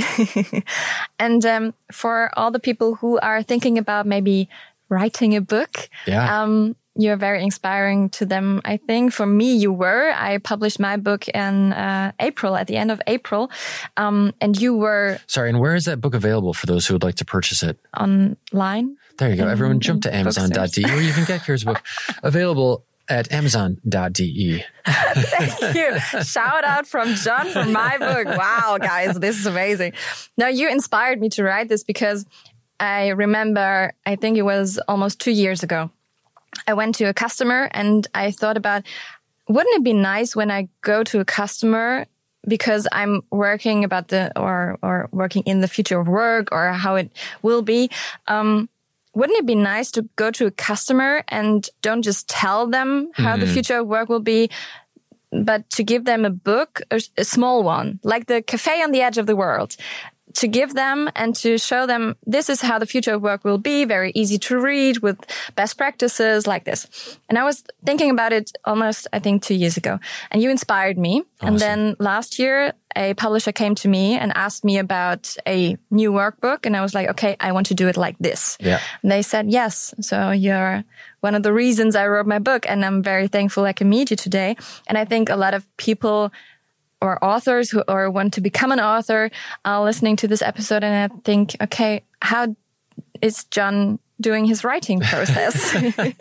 And for all the people who are thinking about maybe writing a book, you're very inspiring to them, I think. For me, you were. I published my book in April, at the end of April. And you were... Sorry, and where is that book available for those who would like to purchase it? Online. There you go. Everyone jump to Amazon.de where you can get Kira's book. Available at Amazon.de. Thank you. Shout out from John for my book. Wow, guys, this is amazing. Now, you inspired me to write this because I remember, I think it was almost 2 years ago, I went to a customer and I thought about, wouldn't it be nice when I go to a customer, because I'm working about or working in the future of work or how it will be. Wouldn't it be nice to go to a customer and don't just tell them how the future of work will be, but to give them a book, a small one, like the Cafe on the Edge of the World, to give them and to show them this is how the future of work will be, very easy to read with best practices like this. And I was thinking about it almost, I think, 2 years ago. And you inspired me. Awesome. And then last year, a publisher came to me and asked me about a new workbook. And I was like, okay, I want to do it like this. Yeah. And they said, yes. So you're one of the reasons I wrote my book. And I'm very thankful I can meet you today. And I think a lot of people or authors who or want to become an author are listening to this episode, and I think, okay, how is John doing his writing process?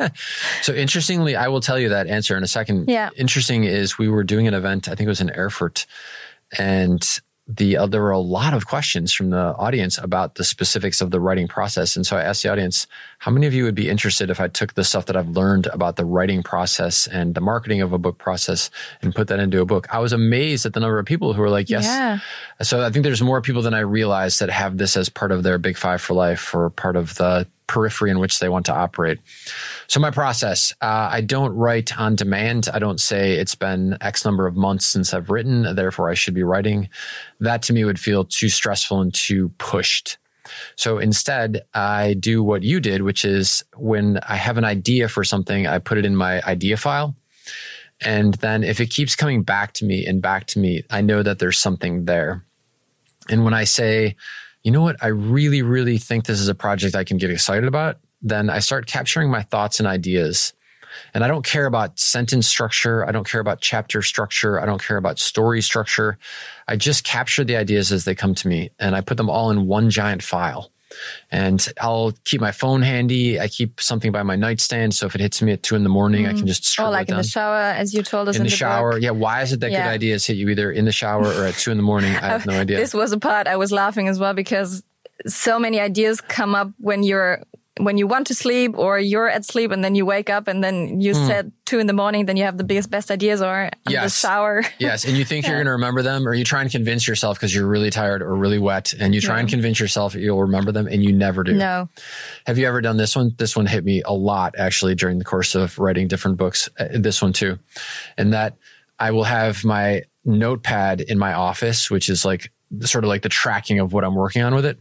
So interestingly, I will tell you that answer in a second. Yeah. Interesting is we were doing an event, I think it was in Erfurt, and there were a lot of questions from the audience about the specifics of the writing process. And so I asked the audience, how many of you would be interested if I took the stuff that I've learned about the writing process and the marketing of a book process and put that into a book? I was amazed at the number of people who were like, yes. Yeah. So I think there's more people than I realized that have this as part of their Big Five for life or part of the periphery in which they want to operate. So my process, I don't write on demand. I don't say it's been X number of months since I've written, therefore I should be writing. That to me would feel too stressful and too pushed. So instead, I do what you did, which is when I have an idea for something, I put it in my idea file. And then if it keeps coming back to me, I know that there's something there. And when I say, you know what, I really, really think this is a project I can get excited about, then I start capturing my thoughts and ideas. And I don't care about sentence structure. I don't care about chapter structure. I don't care about story structure. I just capture the ideas as they come to me, and I put them all in one giant file. And I'll keep my phone handy. I keep something by my nightstand. So if it hits me at 2 a.m, I can just scribble it down. In the shower, as you told us in the shower. book. Yeah. Why is it that good ideas hit you either in the shower or at 2 a.m? I have no idea. This was a part I was laughing as well, because so many ideas come up when you want to sleep or you're at sleep and then you wake up and then you said 2 a.m, then you have the best ideas, or in the shower. Yes. And you think you're going to remember them, or you try and convince yourself because you're really tired or really wet, and you try and convince yourself you'll remember them, and you never do. No. Have you ever done this one? This one hit me a lot actually during the course of writing different books. This one too. And that I will have my notepad in my office, which is like sort of like the tracking of what I'm working on with it.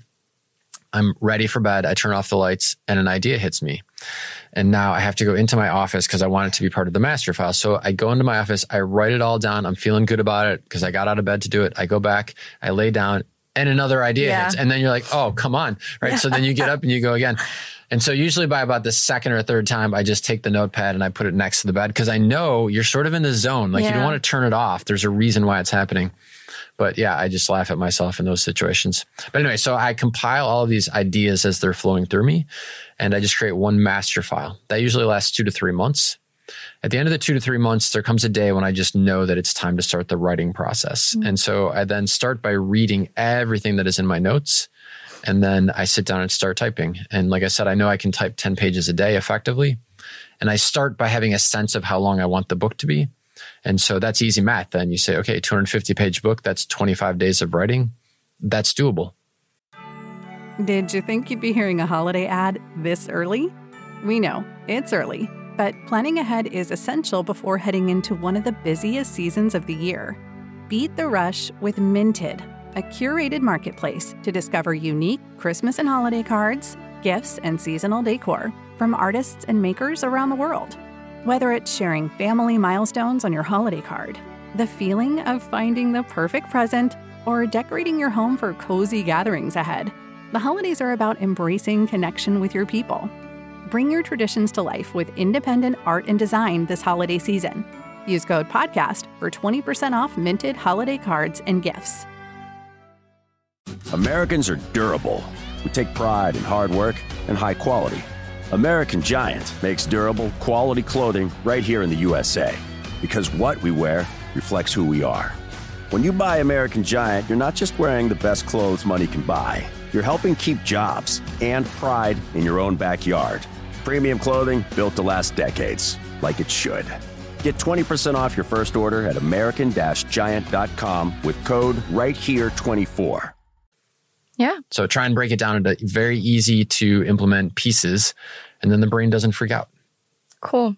I'm ready for bed. I turn off the lights and an idea hits me. And now I have to go into my office because I want it to be part of the master file. So I go into my office, I write it all down. I'm feeling good about it because I got out of bed to do it. I go back, I lay down, and another idea hits. And then you're like, oh, come on. Right. So then you get up and you go again. And so usually by about the second or third time, I just take the notepad and I put it next to the bed, because I know you're sort of in the zone. Like you don't want to turn it off. There's a reason why it's happening. But yeah, I just laugh at myself in those situations. But anyway, so I compile all of these ideas as they're flowing through me, and I just create one master file. That usually lasts 2 to 3 months. at the end of the 2 to 3 months, there comes a day when I just know that it's time to start the writing process. And so I then start by reading everything that is in my notes. And then I sit down and start typing. And like I said, I know I can type 10 pages a day effectively. And I start by having a sense of how long I want the book to be. And so that's easy math. Then you say, okay, 250-page book, that's 25 days of writing. That's doable. Did you think you'd be hearing a holiday ad this early? We know, it's early, but planning ahead is essential before heading into one of the busiest seasons of the year. Beat the rush with Minted, a curated marketplace to discover unique Christmas and holiday cards, gifts, and seasonal decor from artists and makers around the world. Whether it's sharing family milestones on your holiday card, the feeling of finding the perfect present, or decorating your home for cozy gatherings ahead, the holidays are about embracing connection with your people. Bring your traditions to life with independent art and design this holiday season. Use code PODCAST for 20% off Minted holiday cards and gifts. Americans are durable. We take pride in hard work and high quality. American Giant makes durable, quality clothing right here in the USA. Because what we wear reflects who we are. When you buy American Giant, you're not just wearing the best clothes money can buy. You're helping keep jobs and pride in your own backyard. Premium clothing built to last decades, like it should. Get 20% off your first order at American-Giant.com with code RightHere24. Yeah. So try and break it down into very easy to implement pieces, and then the brain doesn't freak out. Cool.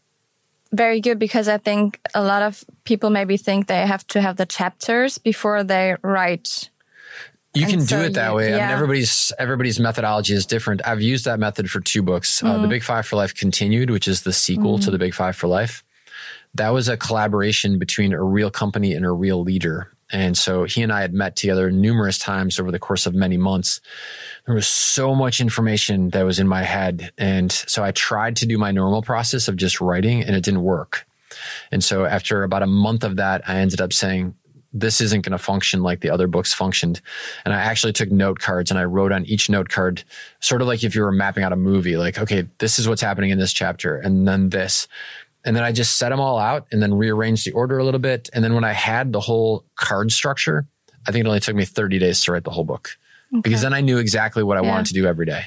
Very good, because I think a lot of people maybe think they have to have the chapters before they write. You can do it that way. Yeah. I mean, everybody's methodology is different. I've used that method for 2 books. The Big Five for Life Continued, which is the sequel to The Big Five for Life. That was a collaboration between a real company and a real leader. And so he and I had met together numerous times over the course of many months. There was so much information that was in my head. And so I tried to do my normal process of just writing, and it didn't work. And so after about a month of that, I ended up saying, this isn't going to function like the other books functioned. And I actually took note cards and I wrote on each note card, sort of like if you were mapping out a movie, like, okay, this is what's happening in this chapter, and then this. And then I just set them all out and then rearranged the order a little bit. And then when I had the whole card structure, I think it only took me 30 days to write the whole book. Okay. Because then I knew exactly what I wanted to do every day.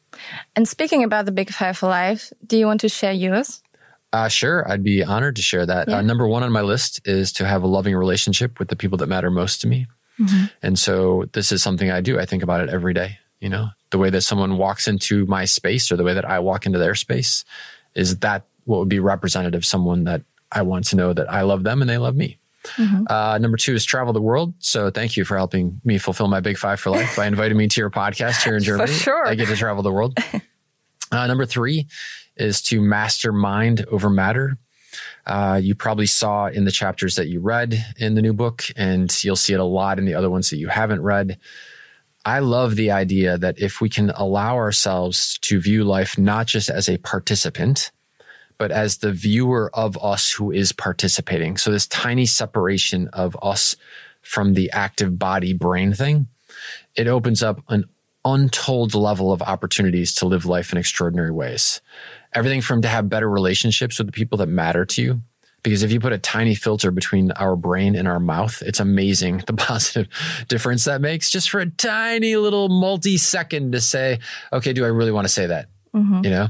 And speaking about the Big Five for Life, do you want to share yours? Sure. I'd be honored to share that. Number 1 on my list is to have a loving relationship with the people that matter most to me. And so this is something I do. I think about it every day. You know, the way that someone walks into my space or the way that I walk into their space, is that what would be representative of someone that I want to know that I love them and they love me. Number 2 is travel the world. So thank you for helping me fulfill my Big Five for Life by inviting me to your podcast here in Germany. For sure. I get to travel the world. Number 3 is to master mind over matter. You probably saw in the chapters that you read in the new book, and you'll see it a lot in the other ones that you haven't read. I love the idea that if we can allow ourselves to view life not just as a participant, but as the viewer of us who is participating. So this tiny separation of us from the active body brain thing, it opens up an untold level of opportunities to live life in extraordinary ways. Everything from to have better relationships with the people that matter to you. Because if you put a tiny filter between our brain and our mouth, it's amazing the positive difference that makes, just for a tiny little multi-second to say, okay, do I really want to say that? You know?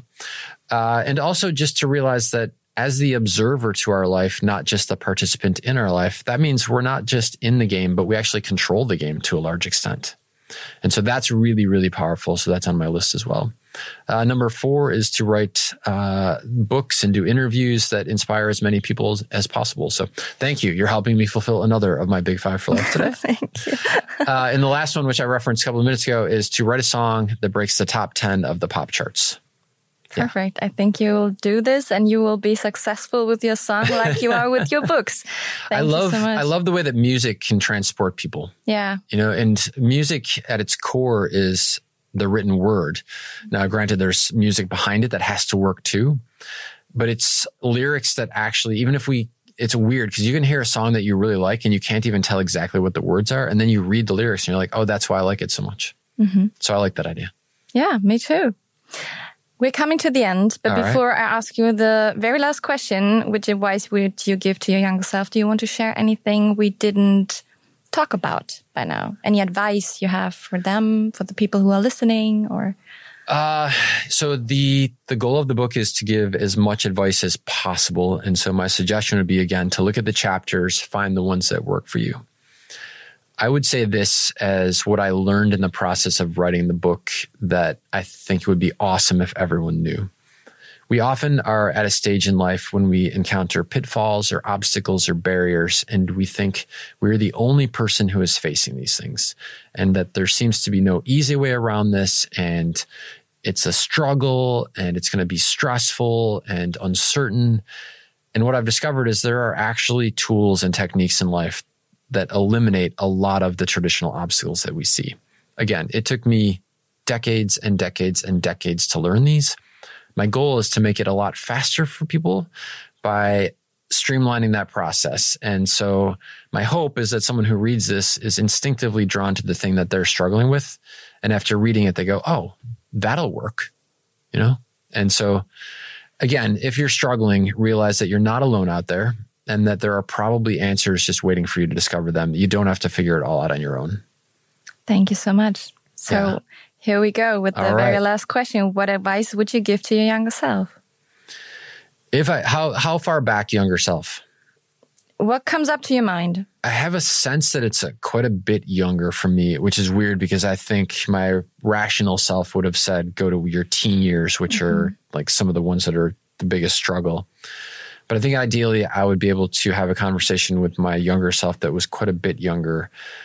And also just to realize that as the observer to our life, not just the participant in our life, that means we're not just in the game, but we actually control the game to a large extent. And so that's really, really powerful. So that's on my list as well. Number 4 is to write books and do interviews that inspire as many people as possible. So thank you. You're helping me fulfill another of my Big Five for Life today. Thank you. And the last one, which I referenced a couple of minutes ago, is to write a song that breaks the top 10 of the pop charts. Perfect. I think you'll do this and you will be successful with your song like you are with your books. Thank you so much. I love the way that music can transport people. Yeah. You know, and music at its core is the written word. Now, granted, there's music behind it that has to work too, but it's lyrics that actually, even if it's weird because you can hear a song that you really like and you can't even tell exactly what the words are. And then you read the lyrics and you're like, oh, that's why I like it so much. So I like that idea. Yeah, me too. We're coming to the end, but All before I ask you the very last question, which advice would you give to your younger self? Do you want to share anything we didn't talk about by now? Any advice you have for them, for the people who are listening, or? So the goal of the book is to give as much advice as possible. And so my suggestion would be, again, to look at the chapters, find the ones that work for you. I would say this as what I learned in the process of writing the book that I think would be awesome if everyone knew. We often are at a stage in life when we encounter pitfalls or obstacles or barriers, and we think we're the only person who is facing these things, and that there seems to be no easy way around this, and it's a struggle, and it's going to be stressful and uncertain. And what I've discovered is there are actually tools and techniques in life that eliminate a lot of the traditional obstacles that we see. Again, it took me decades and decades and decades to learn these. My goal is to make it a lot faster for people by streamlining that process. And so my hope is that someone who reads this is instinctively drawn to the thing that they're struggling with. And after reading it, they go, oh, that'll work, you know? And so again, if you're struggling, realize that you're not alone out there, and that there are probably answers just waiting for you to discover them. You don't have to figure it all out on your own. Thank you so much. So here we go with the very last question. What advice would you give to your younger self? How far back younger self? What comes up to your mind? I have a sense that it's quite a bit younger for me, which is weird because I think my rational self would have said, go to your teen years, which are like some of the ones that are the biggest struggle. But I think ideally I would be able to have a conversation with my younger self that was quite a bit younger,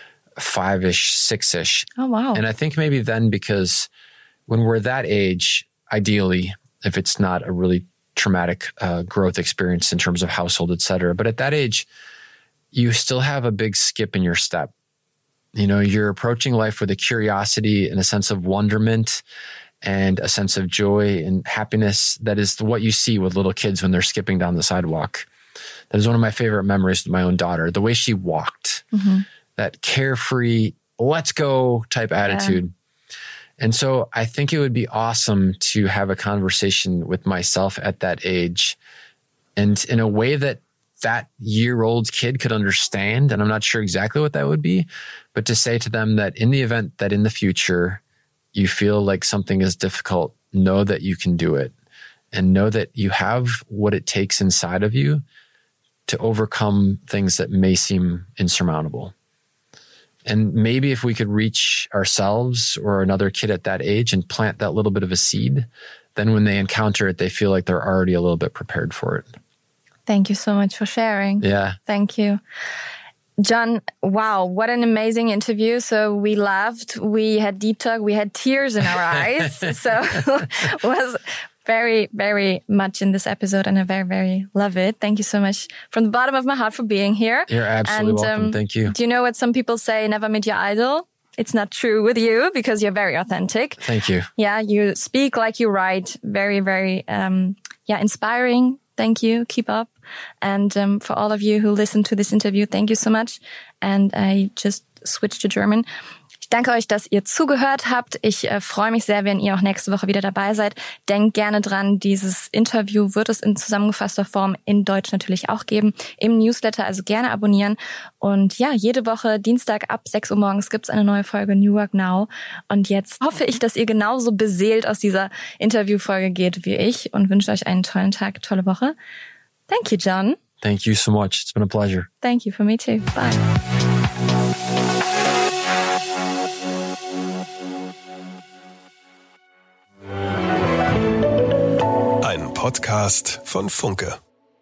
5-ish, 6-ish. Oh, wow. And I think maybe then, because when we're that age, ideally, if it's not a really traumatic growth experience in terms of household, et cetera, but at that age, you still have a big skip in your step. You know, you're approaching life with a curiosity and a sense of wonderment and a sense of joy and happiness that is what you see with little kids when they're skipping down the sidewalk. That is one of my favorite memories with my own daughter, the way she walked, that carefree, let's go type attitude. And so I think it would be awesome to have a conversation with myself at that age, and in a way that that year-old kid could understand. And I'm not sure exactly what that would be, but to say to them that in the event that in the future you feel like something is difficult, know that you can do it, and know that you have what it takes inside of you to overcome things that may seem insurmountable. And maybe if we could reach ourselves or another kid at that age and plant that little bit of a seed, then when they encounter it, they feel like they're already a little bit prepared for it. Thank you so much for sharing. Yeah. Thank you. John, wow, what an amazing interview. So we laughed, we had deep talk, we had tears in our eyes. So it was very, very much in this episode, and I very, very love it. Thank you so much from the bottom of my heart for being here. You're absolutely welcome. Thank you. Do you know what some people say, never meet your idol? It's not true with you because you're very authentic. Thank you. Yeah, you speak like you write. Very, very, inspiring. Thank you. Keep up. And for all of you who listened to this interview, thank you so much. And I just switched to German. Ich danke euch, dass ihr zugehört habt. Ich freue mich sehr, wenn ihr auch nächste Woche wieder dabei seid. Denkt gerne dran, dieses Interview wird es in zusammengefasster Form in Deutsch natürlich auch geben, im Newsletter, also gerne abonnieren. Und ja, jede Woche Dienstag ab 6 Uhr morgens gibt's eine neue Folge New Work Now. Und jetzt hoffe ich, dass ihr genauso beseelt aus dieser Interviewfolge geht wie ich und wünsche euch einen tollen Tag, tolle Woche. Thank you, John. Thank you so much. It's been a pleasure. Thank you for me too. Bye. Podcast von Funke.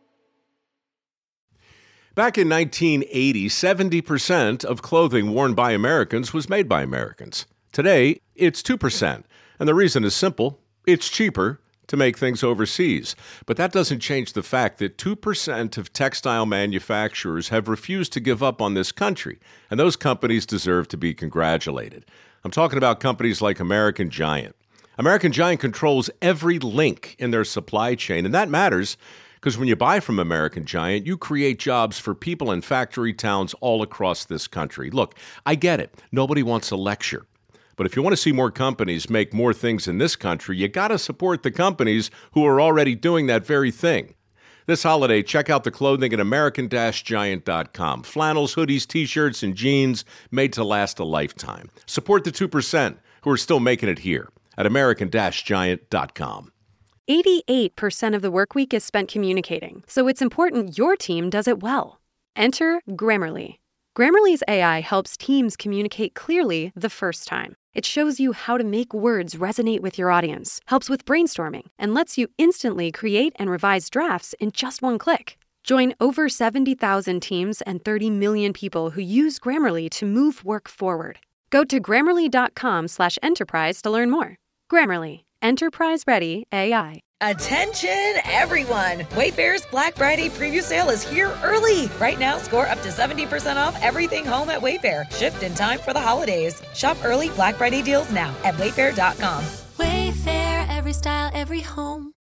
Back in 1980, 70% of clothing worn by Americans was made by Americans. Today, it's 2%. And the reason is simple. It's cheaper to make things overseas. But that doesn't change the fact that 2% of textile manufacturers have refused to give up on this country. And those companies deserve to be congratulated. I'm talking about companies like American Giant. American Giant controls every link in their supply chain, and that matters because when you buy from American Giant, you create jobs for people in factory towns all across this country. Look, I get it. Nobody wants a lecture. But if you want to see more companies make more things in this country, you got to support the companies who are already doing that very thing. This holiday, check out the clothing at American-Giant.com. Flannels, hoodies, t-shirts, and jeans made to last a lifetime. Support the 2% who are still making it here at American-Giant.com. 88% of the work week is spent communicating, so it's important your team does it well. Enter Grammarly. Grammarly's AI helps teams communicate clearly the first time. It shows you how to make words resonate with your audience, helps with brainstorming, and lets you instantly create and revise drafts in just one click. Join over 70,000 teams and 30 million people who use Grammarly to move work forward. Go to Grammarly.com/enterprise to learn more. Grammarly. Enterprise-ready AI. Attention, everyone! Wayfair's Black Friday preview sale is here early. Right now, score up to 70% off everything home at Wayfair, shipped in time for the holidays. Shop early Black Friday deals now at Wayfair.com. Wayfair, every style, every home.